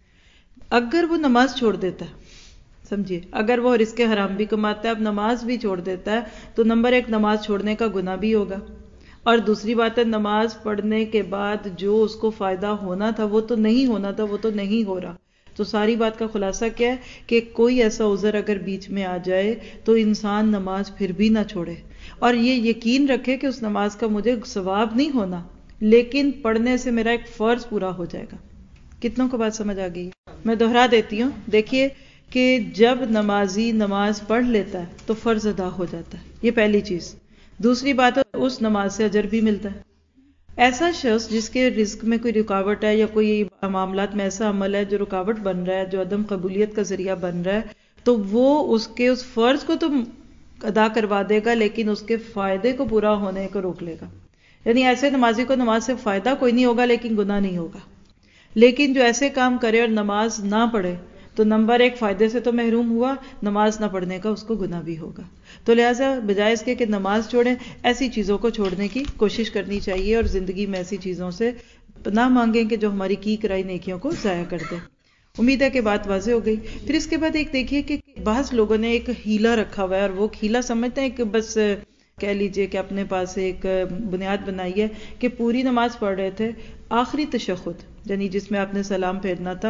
اگر وہ نماز چھوڑ دیتا ہے، سمجھیے، اگر وہ رزق حرام بھی کماتا ہے، اب نماز بھی چھوڑ دیتا ہے، تو نمبر ایک نماز چھوڑنے کا گناہ بھی ہوگا، اور دوسری بات ہے نماز پڑھنے کے بعد جو اس کو فائدہ ہونا تھا وہ تو نہیں ہونا تھا، وہ تو نہیں ہو رہا. تو ساری بات کا خلاصہ کیا ہے کہ کوئی ایسا عذر اگر بیچ میں آ جائے تو انسان نماز پھر بھی نہ چھوڑے، اور یہ یقین رکھے کہ اس نماز کا مجھے ثواب نہیں ہونا، لیکن پڑھنے سے میرا ایک فرض پورا ہو جائے گا. کتنوں کو بات سمجھ آ گئی؟ میں دوہرا دیتی ہوں. دیکھیے کہ جب نمازی نماز پڑھ لیتا ہے تو فرض ادا ہو جاتا ہے، یہ پہلی چیز. دوسری بات ہے اس نماز سے اجر بھی ملتا ہے. ایسا شخص جس کے رزق میں کوئی رکاوٹ ہے یا کوئی معاملات میں ایسا عمل ہے جو رکاوٹ بن رہا ہے، جو عدم قبولیت کا ذریعہ بن رہا ہے، تو وہ اس کے اس فرض کو تو ادا کروا دے گا لیکن اس کے فائدے کو پورا ہونے کو روک لے گا. یعنی ایسے نمازی کو نماز سے فائدہ کوئی نہیں ہوگا لیکن گناہ نہیں ہوگا. لیکن جو ایسے کام کرے اور نماز نہ پڑھے تو نمبر ایک فائدے سے تو محروم ہوا، نماز نہ پڑھنے کا اس کو گناہ بھی ہوگا. تو لہٰذا بجائے اس کے کہ نماز چھوڑیں، ایسی چیزوں کو چھوڑنے کی کوشش کرنی چاہیے اور زندگی میں ایسی چیزوں سے پناہ مانگیں کہ جو ہماری کی کرائی نیکیوں کو ضائع کر دیں. امید ہے کہ بات واضح ہو گئی. پھر اس کے بعد ایک دیکھیے کہ بعض لوگوں نے ایک ہیلا رکھا ہوا ہے، اور وہ ہیلا سمجھتے ہیں کہ بس کہہ لیجئے کہ اپنے پاس ایک بنیاد بنائی ہے کہ پوری نماز پڑھ رہے تھے، آخری تشہد یعنی جس میں آپ نے سلام پھیرنا تھا،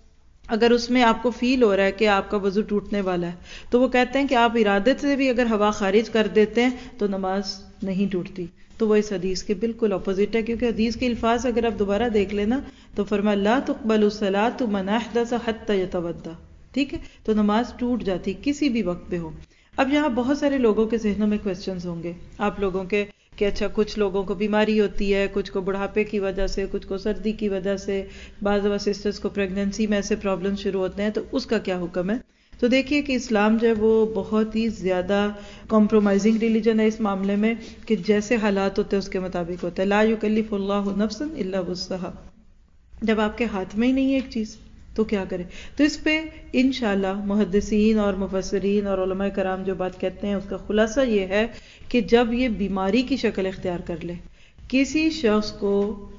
اگر اس میں آپ کو فیل ہو رہا ہے کہ آپ کا وضو ٹوٹنے والا ہے تو وہ کہتے ہیں کہ آپ ارادت سے بھی اگر ہوا خارج کر دیتے ہیں تو نماز نہیں ٹوٹتی. تو وہ اس حدیث کے بالکل اپوزٹ ہے، کیونکہ حدیث کے الفاظ اگر آپ دوبارہ دیکھ لینا تو فرمایا لا تقبل الصلاۃ من احدث حتى يتوضا. ٹھیک ہے، تو نماز ٹوٹ جاتی کسی بھی وقت پہ ہو. اب یہاں بہت سارے لوگوں کے ذہنوں میں کوسچنز ہوں گے آپ لوگوں کے کہ اچھا کچھ لوگوں کو بیماری ہوتی ہے، کچھ کو بڑھاپے کی وجہ سے، کچھ کو سردی کی وجہ سے، بعض دفعہ سسٹرز کو پریگننسی میں ایسے پرابلم شروع ہوتے ہیں، تو اس کا کیا حکم ہے؟ تو دیکھیے کہ اسلام جو ہے وہ بہت ہی زیادہ کمپرومائزنگ ریلیجن ہے اس معاملے میں کہ جیسے حالات ہوتے ہیں اس کے مطابق ہوتا ہے. لا یکلف اللہ نفسا الا وسعها. جب آپ کے ہاتھ میں ہی نہیں ہے ایک چیز تو کیا کرے؟ تو اس پہ انشاءاللہ محدثین اور مفسرین اور علماء کرام جو بات کہتے ہیں اس کا خلاصہ یہ ہے کہ جب یہ بیماری کی شکل اختیار کر لے، کسی شخص کو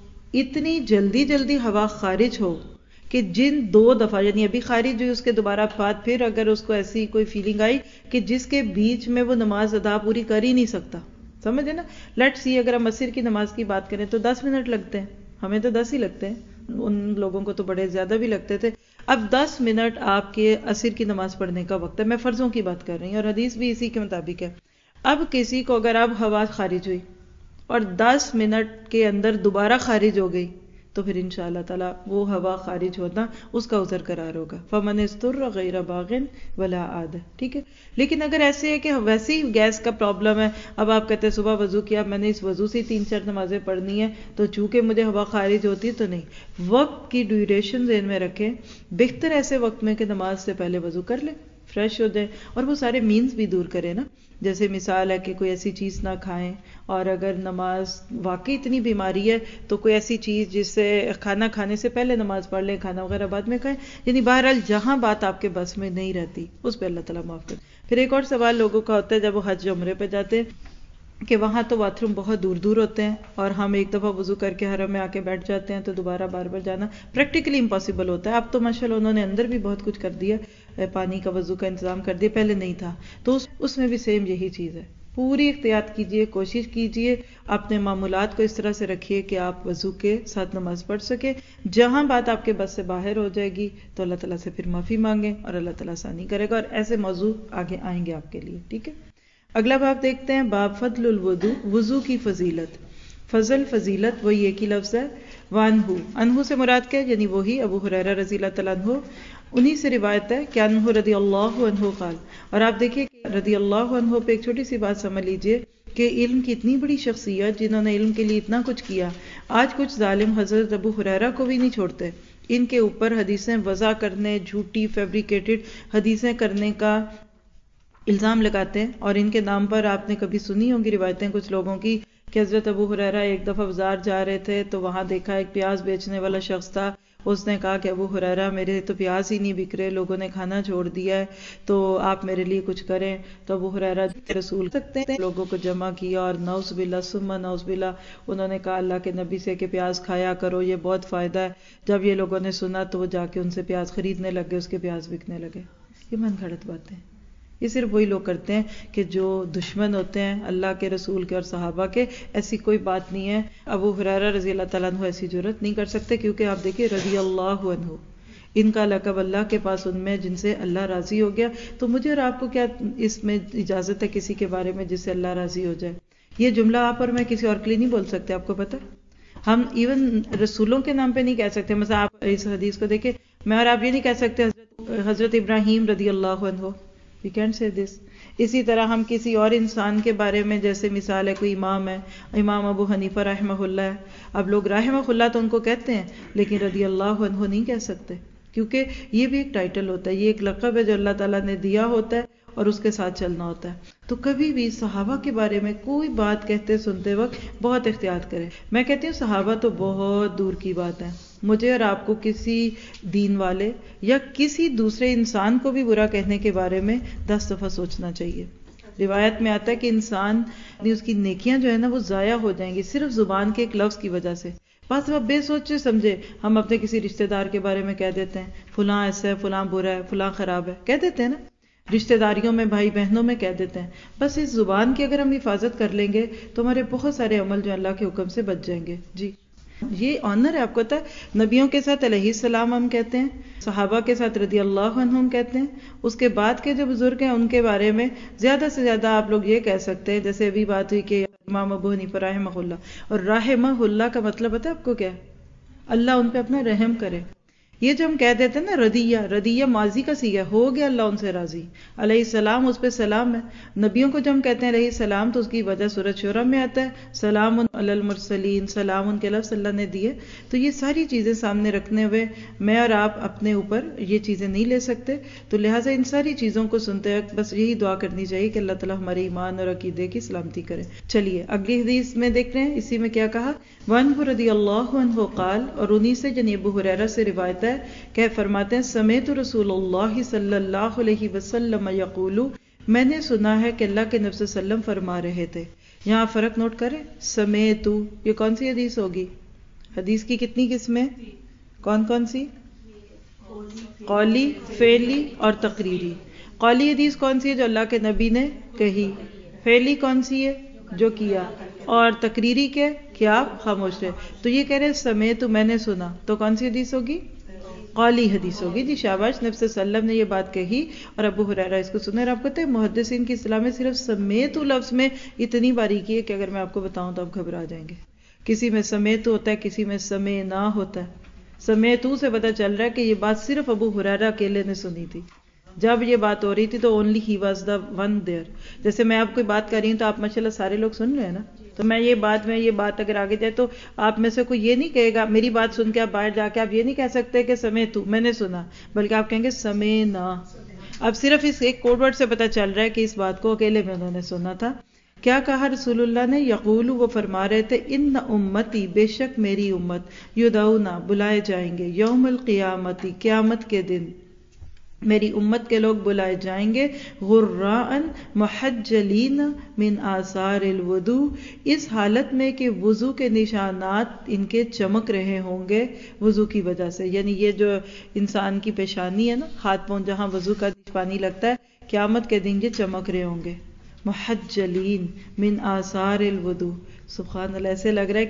اتنی جلدی جلدی ہوا خارج ہو کہ جن دو دفعہ یعنی ابھی خارج ہوئی اس کے دوبارہ بعد پھر اگر اس کو ایسی کوئی فیلنگ آئی کہ جس کے بیچ میں وہ نماز ادا پوری کر ہی نہیں سکتا، سمجھے نا؟ لیٹ سی اگر ہم عصر کی نماز کی بات کریں تو دس منٹ لگتے ہیں، ہمیں تو دس ہی لگتے ہیں، ان لوگوں کو تو بڑے زیادہ بھی لگتے تھے. اب دس منٹ آپ کے عصر کی نماز پڑھنے کا وقت ہے، میں فرضوں کی بات کر رہی ہوں اور حدیث بھی اسی کے مطابق ہے. اب کسی کو اگر اب ہوا خارج ہوئی اور دس منٹ کے اندر دوبارہ خارج ہو گئی تو پھر انشاءاللہ تعالی وہ ہوا خارج ہونا اس کا عذر قرار ہوگا. فمن استر غیر باغ ولا عاد. ٹھیک ہے، لیکن اگر ایسے ہے کہ ویسے ہی گیس کا پرابلم ہے، اب آپ کہتے ہیں صبح وضو کیا، میں نے اس وضو سے تین چار نمازیں پڑھنی ہے تو چونکہ مجھے ہوا خارج ہوتی ہے تو نہیں. وقت کی ڈیوریشن ذہن میں رکھیں، بہتر ایسے وقت میں کہ نماز سے پہلے وضو کر لیں، فریش ہو جائیں، اور وہ سارے مینز بھی دور کریں نا. جیسے مثال ہے کہ کوئی ایسی چیز نہ کھائیں، اور اگر نماز واقعی اتنی بیماری ہے تو کوئی ایسی چیز جس سے کھانا کھانے سے پہلے نماز پڑھ لیں، کھانا وغیرہ بعد میں کھائیں. یعنی بہرحال جہاں بات آپ کے بس میں نہیں رہتی اس پہ اللہ تعالیٰ معاف کرے. پھر ایک اور سوال لوگوں کا ہوتا ہے جب وہ حج عمرے پہ جاتے ہیں کہ وہاں تو باتھ روم بہت دور دور ہوتے ہیں اور ہم ایک دفعہ وضو کر کے حرم میں آ کے بیٹھ جاتے ہیں تو دوبارہ بار بار جانا پریکٹیکلی امپاسبل ہوتا ہے. اب تو ماشاءاللہ انہوں نے اندر بھی بہت کچھ کر دیا، پانی کا وضو کا انتظام کر دیا، پہلے نہیں تھا. تو اس, اس میں بھی سیم یہی چیز ہے. پوری احتیاط کیجئے، کوشش کیجئے اپنے معمولات کو اس طرح سے رکھیے کہ آپ وضو کے ساتھ نماز پڑھ سکیں. جہاں بات آپ کے بس سے باہر ہو جائے گی تو اللہ تعالیٰ سے پھر معافی مانگیں اور اللہ تعالیٰ آسانی کرے گا، اور ایسے موضوع آگے آئیں گے آپ کے لیے. ٹھیک ہے، اگلا باب دیکھتے ہیں، باب فضل الوضو، وضو کی فضیلت. فضل فضیلت وہی ایک ہی لفظ ہے. وانہو انہو سے مراد کیا ہے؟ یعنی وہی ابو ہریرہ رضی اللہ تعالیٰ عنہ، انہی سے روایت ہے کہ انہو رضی اللہ عنہ قال. اور آپ دیکھیے کہ رضی اللہ عنہ پہ ایک چھوٹی سی بات سمجھ لیجئے کہ علم کی اتنی بڑی شخصیت جنہوں نے علم کے لیے اتنا کچھ کیا، آج کچھ ظالم حضرت ابو ہریرہ کو بھی نہیں چھوڑتے. ان کے اوپر حدیثیں وضع کرنے، جھوٹی فیبریکیٹڈ حدیثیں کرنے کا الزام لگاتے ہیں. اور ان کے نام پر آپ نے کبھی سنی ہوں گی روایتیں کچھ لوگوں کی کہ حضرت ابو ہریرہ ایک دفعہ بازار جا رہے تھے تو وہاں دیکھا ایک پیاز بیچنے والا شخص تھا. اس نے کہا کہ ابو ہریرہ میرے تو پیاز ہی نہیں بک رہے، لوگوں نے کھانا چھوڑ دیا ہے، تو آپ میرے لیے کچھ کریں. تو ابو ہریرہ رسول سکتے ہیں لوگوں کو جمع کیا اور نعوذ باللہ ثم نعوذ باللہ انہوں نے کہا اللہ کے نبی سے کہ پیاز کھایا کرو، یہ بہت فائدہ ہے. جب یہ لوگوں نے سنا تو وہ جا کے ان سے پیاز خریدنے لگے، اس کے پیاز بکنے لگے. یہ من گھڑت باتیں، یہ صرف وہی لوگ کرتے ہیں کہ جو دشمن ہوتے ہیں اللہ کے رسول کے اور صحابہ کے. ایسی کوئی بات نہیں ہے. ابو ہریرہ رضی اللہ تعالیٰ عنہ ایسی جرت نہیں کر سکتے، کیونکہ آپ دیکھیں رضی اللہ عنہ، ان کا لقب اللہ کے پاس ان میں جن سے اللہ راضی ہو گیا. تو مجھے اور آپ کو کیا اس میں اجازت ہے کسی کے بارے میں جس سے اللہ راضی ہو جائے؟ یہ جملہ آپ اور میں کسی اور کے لیے نہیں بول سکتے. آپ کو پتہ ہم ایون رسولوں کے نام پہ نہیں کہہ سکتے. مثلا آپ اس حدیث کو دیکھیں، میں اور آپ یہ نہیں کہہ سکتے حضرت حضرت ابراہیم رضی اللہ عنہ، we can't say this. اسی طرح ہم کسی اور انسان کے بارے میں، جیسے مثال ہے کوئی امام ہے، امام ابو حنیفہ رحمہ اللہ ہے، اب لوگ رحمہ اللہ تو ان کو کہتے ہیں لیکن رضی اللہ عنہ نہیں کہہ سکتے، کیونکہ یہ بھی ایک ٹائٹل ہوتا ہے، یہ ایک لقب ہے جو اللہ تعالیٰ نے دیا ہوتا ہے اور اس کے ساتھ چلنا ہوتا ہے. تو کبھی بھی صحابہ کے بارے میں کوئی بات کہتے سنتے وقت بہت احتیاط کریں. میں کہتی ہوں صحابہ تو بہت دور کی بات ہے، مجھے اور آپ کو کسی دین والے یا کسی دوسرے انسان کو بھی برا کہنے کے بارے میں دس دفعہ سوچنا چاہیے. روایت میں آتا ہے کہ انسان اس کی نیکیاں جو ہے نا وہ ضائع ہو جائیں گی صرف زبان کے ایک لفظ کی وجہ سے. بس وہ بے سوچے سمجھے ہم اپنے کسی رشتہ دار کے بارے میں کہہ دیتے ہیں فلاں ایسا ہے، فلاں برا ہے، فلاں خراب ہے، کہہ دیتے ہیں نا. رشتہ داریوں میں، بھائی بہنوں میں کہہ دیتے ہیں. بس اس زبان کی اگر ہم حفاظت کر لیں گے تو ہمارے بہت سارے عمل جو اللہ کے حکم سے بچ جائیں گے. جی یہ آنر ہے. آپ کو پتہ ہے نبیوں کے ساتھ علیہ السلام ہم کہتے ہیں، صحابہ کے ساتھ رضی اللہ عنہم کہتے ہیں، اس کے بعد کے جو بزرگ ہیں ان کے بارے میں زیادہ سے زیادہ آپ لوگ یہ کہہ سکتے ہیں، جیسے ابھی بات ہوئی کہ امام ابو حنیفہ رحمہ اللہ، اور رحمہ اللہ کا مطلب پتہ ہے آپ کو کیا ہے؟ اللہ ان پہ اپنا رحم کرے. یہ جو ہم کہہ دیتے ہیں نا ردیہ، ردیہ ماضی کا سیغہ، ہو گیا اللہ ان سے راضی. علیہ السلام اس پہ سلام ہے. نبیوں کو جو ہم کہتے ہیں علیہ السلام تو اس کی وجہ سورۃ شورى میں آتا ہے سلام علی المرسلین، سلام ان کے لفظ اللہ نے دیے. تو یہ ساری چیزیں سامنے رکھنے ہوئے میں اور آپ اپنے اوپر یہ چیزیں نہیں لے سکتے. تو لہٰذا ان ساری چیزوں کو سنتے وقت بس یہی دعا کرنی چاہیے کہ اللہ تعالیٰ ہمارے ایمان اور عقیدے کی سلامتی کرے. چلیے اگلی حدیث میں دیکھ رہے ہیں، اسی میں کیا کہا؟ وعنہ رضی اللہ عنہ قال، اور انہی سے یعنی ابو ہریرہ سے روایت ہے کہ فرماتے ہیں سمعت رسول اللہ صلی اللہ علیہ وسلم یقول، میں نے سنا ہے کہ اللہ کے نبی صلی اللہ علیہ وسلم فرما رہے تھے. یہاں فرق نوٹ کریں، سمعت یہ کون سی حدیث ہوگی؟ حدیث کی کتنی قسمیں؟ کون کون سی؟ قولی، فعلی اور تقریری. قولی حدیث کون سی ہے؟ جو اللہ کے نبی نے کہی. فعلی کون سی ہے؟ جو کیا. اور تقریری کے کیا آپ خاموش رہے. تو یہ کہہ رہے سمعت میں نے سنا، تو کون سی حدیث ہوگی؟ قولی حدیث ہوگی. جی شاباش، نبی صلی اللہ علیہ وسلم نے یہ بات کہی اور ابو ہریرہ اس کو سنا. اور آپ کہتے ہیں محدثین کی اصطلاح میں صرف سمیت لفظ میں اتنی باریکی ہے کہ اگر میں آپ کو بتاؤں تو آپ گھبرا جائیں گے. کسی میں سمیت ہوتا ہے، کسی میں سمے نہ ہوتا ہے. سمیت سے پتہ چل رہا ہے کہ یہ بات صرف ابو ہریرہ اکیلے نے سنی تھی. جب یہ بات ہو رہی تھی تو only he was the one there. جیسے میں آپ کوئی بات کر رہی ہوں تو آپ ماشاءاللہ سارے لوگ سن رہے ہیں نا. تو میں یہ بات میں یہ بات اگر آگے جائے تو آپ میں سے کوئی یہ نہیں کہے گا میری بات سن کے آپ باہر جا کے آپ یہ نہیں کہہ سکتے کہ سمے تو میں نے سنا، بلکہ آپ کہیں گے سمے نہ. اب صرف اس ایک کوڈ ورڈ سے پتہ چل رہا ہے کہ اس بات کو اکیلے میں انہوں نے سنا تھا. کیا کہا رسول اللہ نے؟ یقول، وہ فرما رہے تھے ان امتی، بے شک میری امت، یدعونا بلائے جائیں گے، یوم القیامتی، قیامت کے دن میری امت کے لوگ بلائے جائیں گے، غراء محجلین من آثار الوضوء، اس حالت میں کہ وضو کے نشانات ان کے چمک رہے ہوں گے وضو کی وجہ سے. یعنی یہ جو انسان کی پیشانی ہے نا، ہاتھ پاؤں جہاں وضو کا پانی لگتا ہے، قیامت کے دن یہ چمک رہے ہوں گے. محجلین من آثار الوضوء، سبحان اللہ. ایسے لگ رہا ہے کہ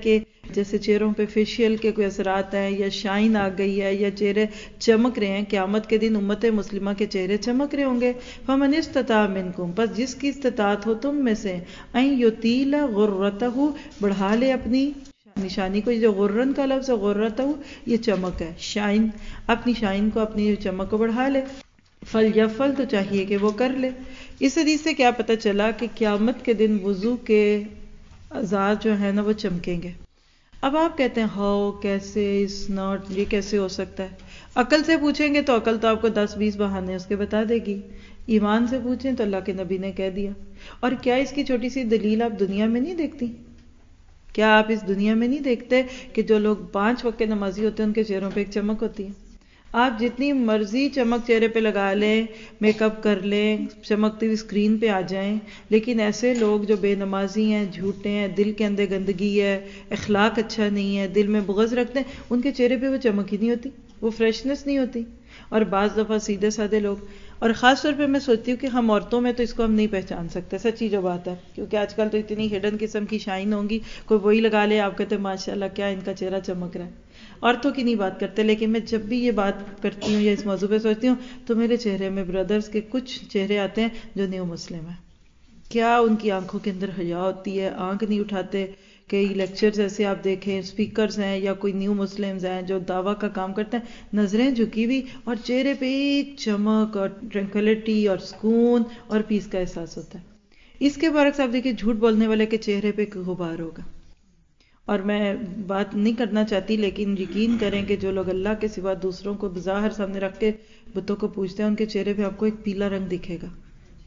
جیسے چہروں پہ فیشیل کے کوئی اثرات ہیں یا شائن آ گئی ہے یا چہرے چمک رہے ہیں، قیامت کے دن امت مسلمہ کے چہرے چمک رہے ہوں گے. فمن استطاع منکم، پس جس کی استطاعت ہو تم میں سے، ان یطیل غرتہ، بڑھا لے اپنی نشانی کو. یہ جو غرن کا لفظ ہے غرتہ، یہ چمک ہے، شائن، اپنی شائن کو، اپنی چمک کو بڑھا لے. فلیفعل، تو چاہیے کہ وہ کر لے. اس حدیث سے کیا پتہ چلا کہ قیامت کے دن وضو کے اعضاء جو ہیں نا وہ چمکیں گے. اب آپ کہتے ہیں ہاؤ، کیسے، اس ناٹ، یہ کیسے ہو سکتا ہے؟ عقل سے پوچھیں گے تو عقل تو آپ کو دس بیس بہانے اس کے بتا دے گی. ایمان سے پوچھیں تو اللہ کے نبی نے کہہ دیا. اور کیا اس کی چھوٹی سی دلیل آپ دنیا میں نہیں دیکھتی؟ کیا آپ اس دنیا میں نہیں دیکھتے کہ جو لوگ پانچ وقت کے نمازی ہوتے ہیں ان کے چہروں پہ ایک چمک ہوتی ہے؟ آپ جتنی مرضی چمک چہرے پہ لگا لیں، میک اپ کر لیں، چمکتی ہوئی اسکرین پہ آ جائیں، لیکن ایسے لوگ جو بے نمازی ہیں، جھوٹے ہیں، دل کے اندر گندگی ہے، اخلاق اچھا نہیں ہے، دل میں بغض رکھتے ہیں، ان کے چہرے پہ وہ چمک ہی نہیں ہوتی، وہ فریشنس نہیں ہوتی. اور بعض دفعہ سیدھے سادے لوگ، اور خاص طور پہ میں سوچتی ہوں کہ ہم عورتوں میں تو اس کو ہم نہیں پہچان سکتے، سچی جو بات ہے، کیونکہ آج کل تو اتنی ہڈن قسم کی شائن ہوں گی، کوئی وہی لگا لے، آپ کہتے ہیں ماشاءاللہ کیا ان کا چہرہ چمک رہا ہے. عورتوں کی نہیں بات کرتے، لیکن میں جب بھی یہ بات کرتی ہوں یا اس موضوع پہ سوچتی ہوں تو میرے چہرے میں بردرز کے کچھ چہرے آتے ہیں جو نیو مسلم ہیں. کیا ان کی آنکھوں کے اندر حیا ہوتی ہے، آنکھ نہیں اٹھاتے. کئی لیکچرز ایسے آپ دیکھیں، اسپیکرز ہیں یا کوئی نیو مسلمز ہیں جو دعویٰ کا کام کرتے ہیں، نظریں جھکی ہوئی اور چہرے پہ ایک چمک اور ٹرینکولیٹی اور سکون اور پیس کا احساس ہوتا ہے. اس کے برعکس آپ دیکھیں جھوٹ بولنے والے کے چہرے پہ غبار ہوگا. اور میں بات نہیں کرنا چاہتی، لیکن یقین کریں کہ جو لوگ اللہ کے سوا دوسروں کو بظاہر سامنے رکھ کے بتوں کو پوجتے ہیں، ان کے چہرے پہ آپ کو ایک پیلا رنگ دکھے گا.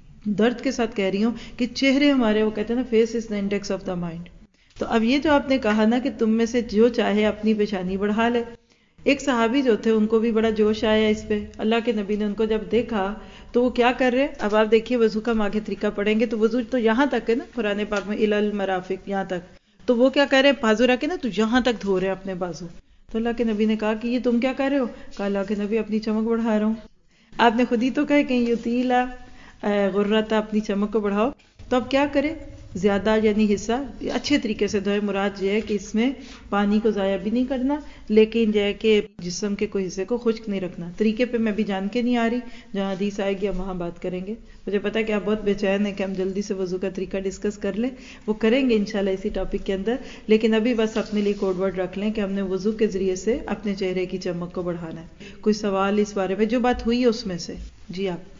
درد کے ساتھ کہہ رہی ہوں کہ چہرے ہمارے، وہ کہتے ہیں نا face is the index of the mind. تو اب یہ جو آپ نے کہا نا کہ تم میں سے جو چاہے اپنی پیشانی بڑھا لے. ایک صحابی جو تھے ان کو بھی بڑا جوش آیا اس پہ. اللہ کے نبی نے ان کو جب دیکھا تو وہ کیا کر رہے، اب آپ دیکھیے وضو کا ہم آگے طریقہ پڑھیں گے تو وضو تو یہاں تک ہے نا قرآن پاک میں، الی المرافق، یہاں تک. تو وہ کیا کہہ رہے ہیں، بازو رکھے نا تو یہاں تک دھو رہے ہیں اپنے بازو. تو اللہ کے نبی نے کہا کہ یہ تم کیا کر رہے ہو؟ کہا اللہ کے نبی اپنی چمک بڑھا رہا ہوں. آپ نے خود ہی تو کہا کہ یطیلا غرۃ، اپنی چمک کو بڑھاؤ. تو اب کیا کرے، زیادہ یعنی حصہ اچھے طریقے سے دھوئے. مراد یہ ہے کہ اس میں پانی کو ضائع بھی نہیں کرنا، لیکن یہ ہے کہ جسم کے کوئی حصے کو خشک نہیں رکھنا. طریقے پہ میں بھی جان کے نہیں آ رہی، جہاں حدیث آئے گی ہم وہاں بات کریں گے. مجھے پتا ہے کہ آپ بہت بے چین ہیں کہ ہم جلدی سے وضو کا طریقہ ڈسکس کر لیں، وہ کریں گے انشاءاللہ اسی ٹاپک کے اندر. لیکن ابھی بس اپنے لیے کوڈ ورڈ رکھ لیں کہ ہم نے وضو کے ذریعے سے اپنے چہرے کی چمک کو بڑھانا ہے. کوئی سوال اس بارے میں جو بات ہوئی ہے اس میں سے؟ جی آپ.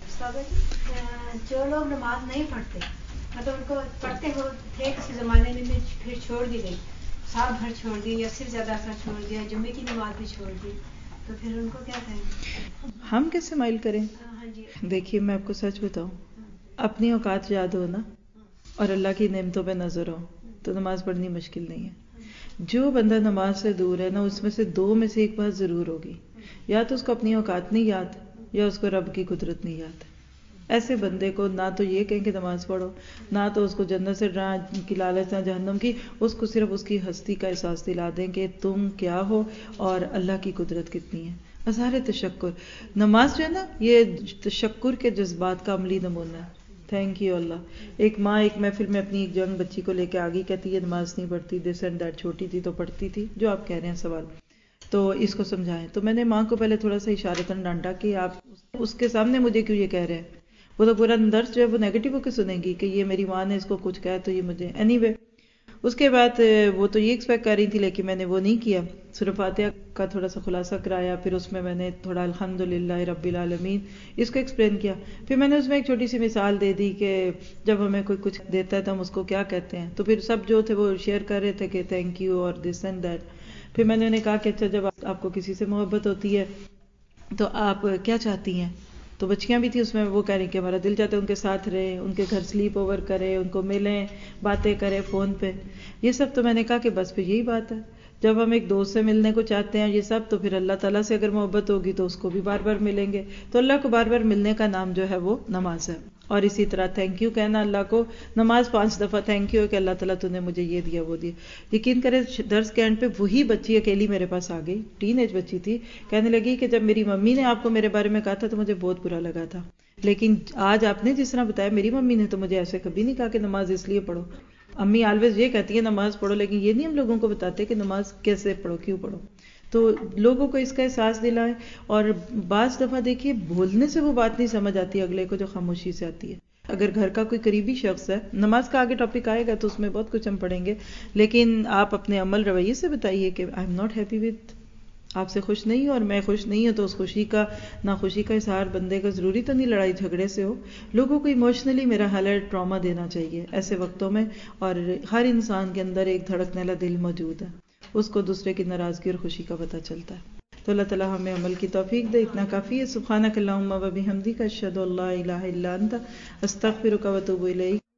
جو لوگ نماز نہیں پڑھتے، مطلب ان کو پڑھتے ہو تھے کسی زمانے میں، پھر چھوڑ دی گئی، سال بھر چھوڑ دی یا صرف زیادہ اثر چھوڑ دیا، جمعے کی نماز بھی چھوڑ دی، تو پھر ان کو کیا کہیں؟ ہم کیسے مائل کریں؟ ہاں جی. دیکھیے میں آپ کو سچ بتاؤں، اپنی اوقات یاد ہو نا اور اللہ کی نعمتوں پہ نظر ہو تو نماز پڑھنی مشکل نہیں ہے. جو بندہ نماز سے دور ہے نا، اس میں سے دو میں سے ایک بات ضرور ہوگی، یا تو اس کو اپنی اوقات نہیں یاد یا اس کو رب کی قدرت نہیں یاد. ایسے بندے کو نہ تو یہ کہیں کہ نماز پڑھو، نہ تو اس کو جنت سے ڈرائیں کی لالچ، نہ جہنم کی. اس کو صرف اس کی ہستی کا احساس دلا دیں کہ تم کیا ہو اور اللہ کی قدرت کتنی ہے. اظہار تشکر. نماز جو ہے نا یہ تشکر کے جذبات کا عملی نمونہ ہے. تھینک یو اللہ. ایک ماں ایک محفل میں اپنی ایک جنگ بچی کو لے کے آگئی، کہتی ہے نماز نہیں پڑھتی، دس اینڈ دیٹ. چھوٹی تھی تو پڑھتی تھی، جو آپ کہہ رہے ہیں سوال، تو اس کو سمجھائیں. تو میں نے ماں کو پہلے تھوڑا سا اشارتاً ڈانٹا کہ آپ اس کے سامنے مجھے کیوں یہ کہہ رہے ہیں. وہ تو پورا درس جو ہے وہ نیگیٹو ہو کے سنیں گی کہ یہ میری ماں نے اس کو کچھ کہا تو یہ مجھے اینی وے. اس کے بعد وہ تو یہ ایکسپیکٹ کر رہی تھی، لیکن میں نے وہ نہیں کیا. سورہ فاتحہ کا تھوڑا سا خلاصہ کرایا، پھر اس میں میں نے تھوڑا الحمدللہ رب العالمین اس کو ایکسپلین کیا. پھر میں نے اس میں ایک چھوٹی سی مثال دے دی کہ جب ہمیں کوئی کچھ دیتا ہے تو ہم اس کو کیا کہتے ہیں. تو پھر سب جو تھے وہ شیئر کر رہے تھے کہ تھینک یو اور دس اینڈ دیٹ. پھر میں نے انہیں کہا کہ اچھا جب آپ کو کسی سے محبت ہوتی ہے تو آپ کیا چاہتی ہیں. تو بچیاں بھی تھیں اس میں، وہ کہہ رہی کہ ہمارا دل چاہتا ہے ان کے ساتھ رہیں، ان کے گھر سلیپ اوور کریں، ان کو ملیں، باتیں کریں فون پہ، یہ سب. تو میں نے کہا کہ بس پھر یہی بات ہے، جب ہم ایک دوست سے ملنے کو چاہتے ہیں یہ سب، تو پھر اللہ تعالیٰ سے اگر محبت ہوگی تو اس کو بھی بار بار ملیں گے. تو اللہ کو بار بار ملنے کا نام جو ہے وہ نماز ہے. اور اسی طرح تھینک یو کہنا اللہ کو، نماز پانچ دفعہ تھینک یو کہ اللہ تعالیٰ تو نے مجھے یہ دیا وہ دیا. یقین کرے درس کے اینڈ پہ وہی بچی اکیلی میرے پاس آ گئی، ٹین ایج بچی تھی، کہنے لگی کہ جب میری ممی نے آپ کو میرے بارے میں کہا تھا تو مجھے بہت برا لگا تھا، لیکن آج آپ نے جس طرح بتایا میری ممی نے تو مجھے ایسے کبھی نہیں کہا کہ نماز اس لیے پڑھو. امی آلویز یہ کہتی ہیں نماز پڑھو، لیکن یہ نہیں ہم لوگوں کو بتاتے کہ نماز کیسے پڑھو، کیوں پڑھو. تو لوگوں کو اس کا احساس دلائیں. اور بعض دفعہ دیکھیے بولنے سے وہ بات نہیں سمجھ آتی اگلے کو جو خاموشی سے آتی ہے. اگر گھر کا کوئی قریبی شخص ہے، نماز کا آگے ٹاپک آئے گا تو اس میں بہت کچھ ہم پڑھیں گے، لیکن آپ اپنے عمل رویے سے بتائیے کہ I am not happy with, آپ سے خوش نہیں ہوں اور میں خوش نہیں ہوں، تو اس خوشی کا ناخوشی کا اظہار بندے کا ضروری تو نہیں لڑائی جھگڑے سے ہو. لوگوں کو ایموشنلی میرا حال ہے ٹراما دینا چاہیے ایسے وقتوں میں. اور ہر انسان کے اندر ایک دھڑکنے والا دل موجود ہے، اس کو دوسرے کی ناراضگی اور خوشی کا پتہ چلتا ہے. تو اللہ تعالیٰ ہمیں عمل کی توفیق دے. اتنا کافی ہے. سبحانک اللہم و بحمدک، اشہد ان لا الہ الا انت، استغفرک و اتوب الیک.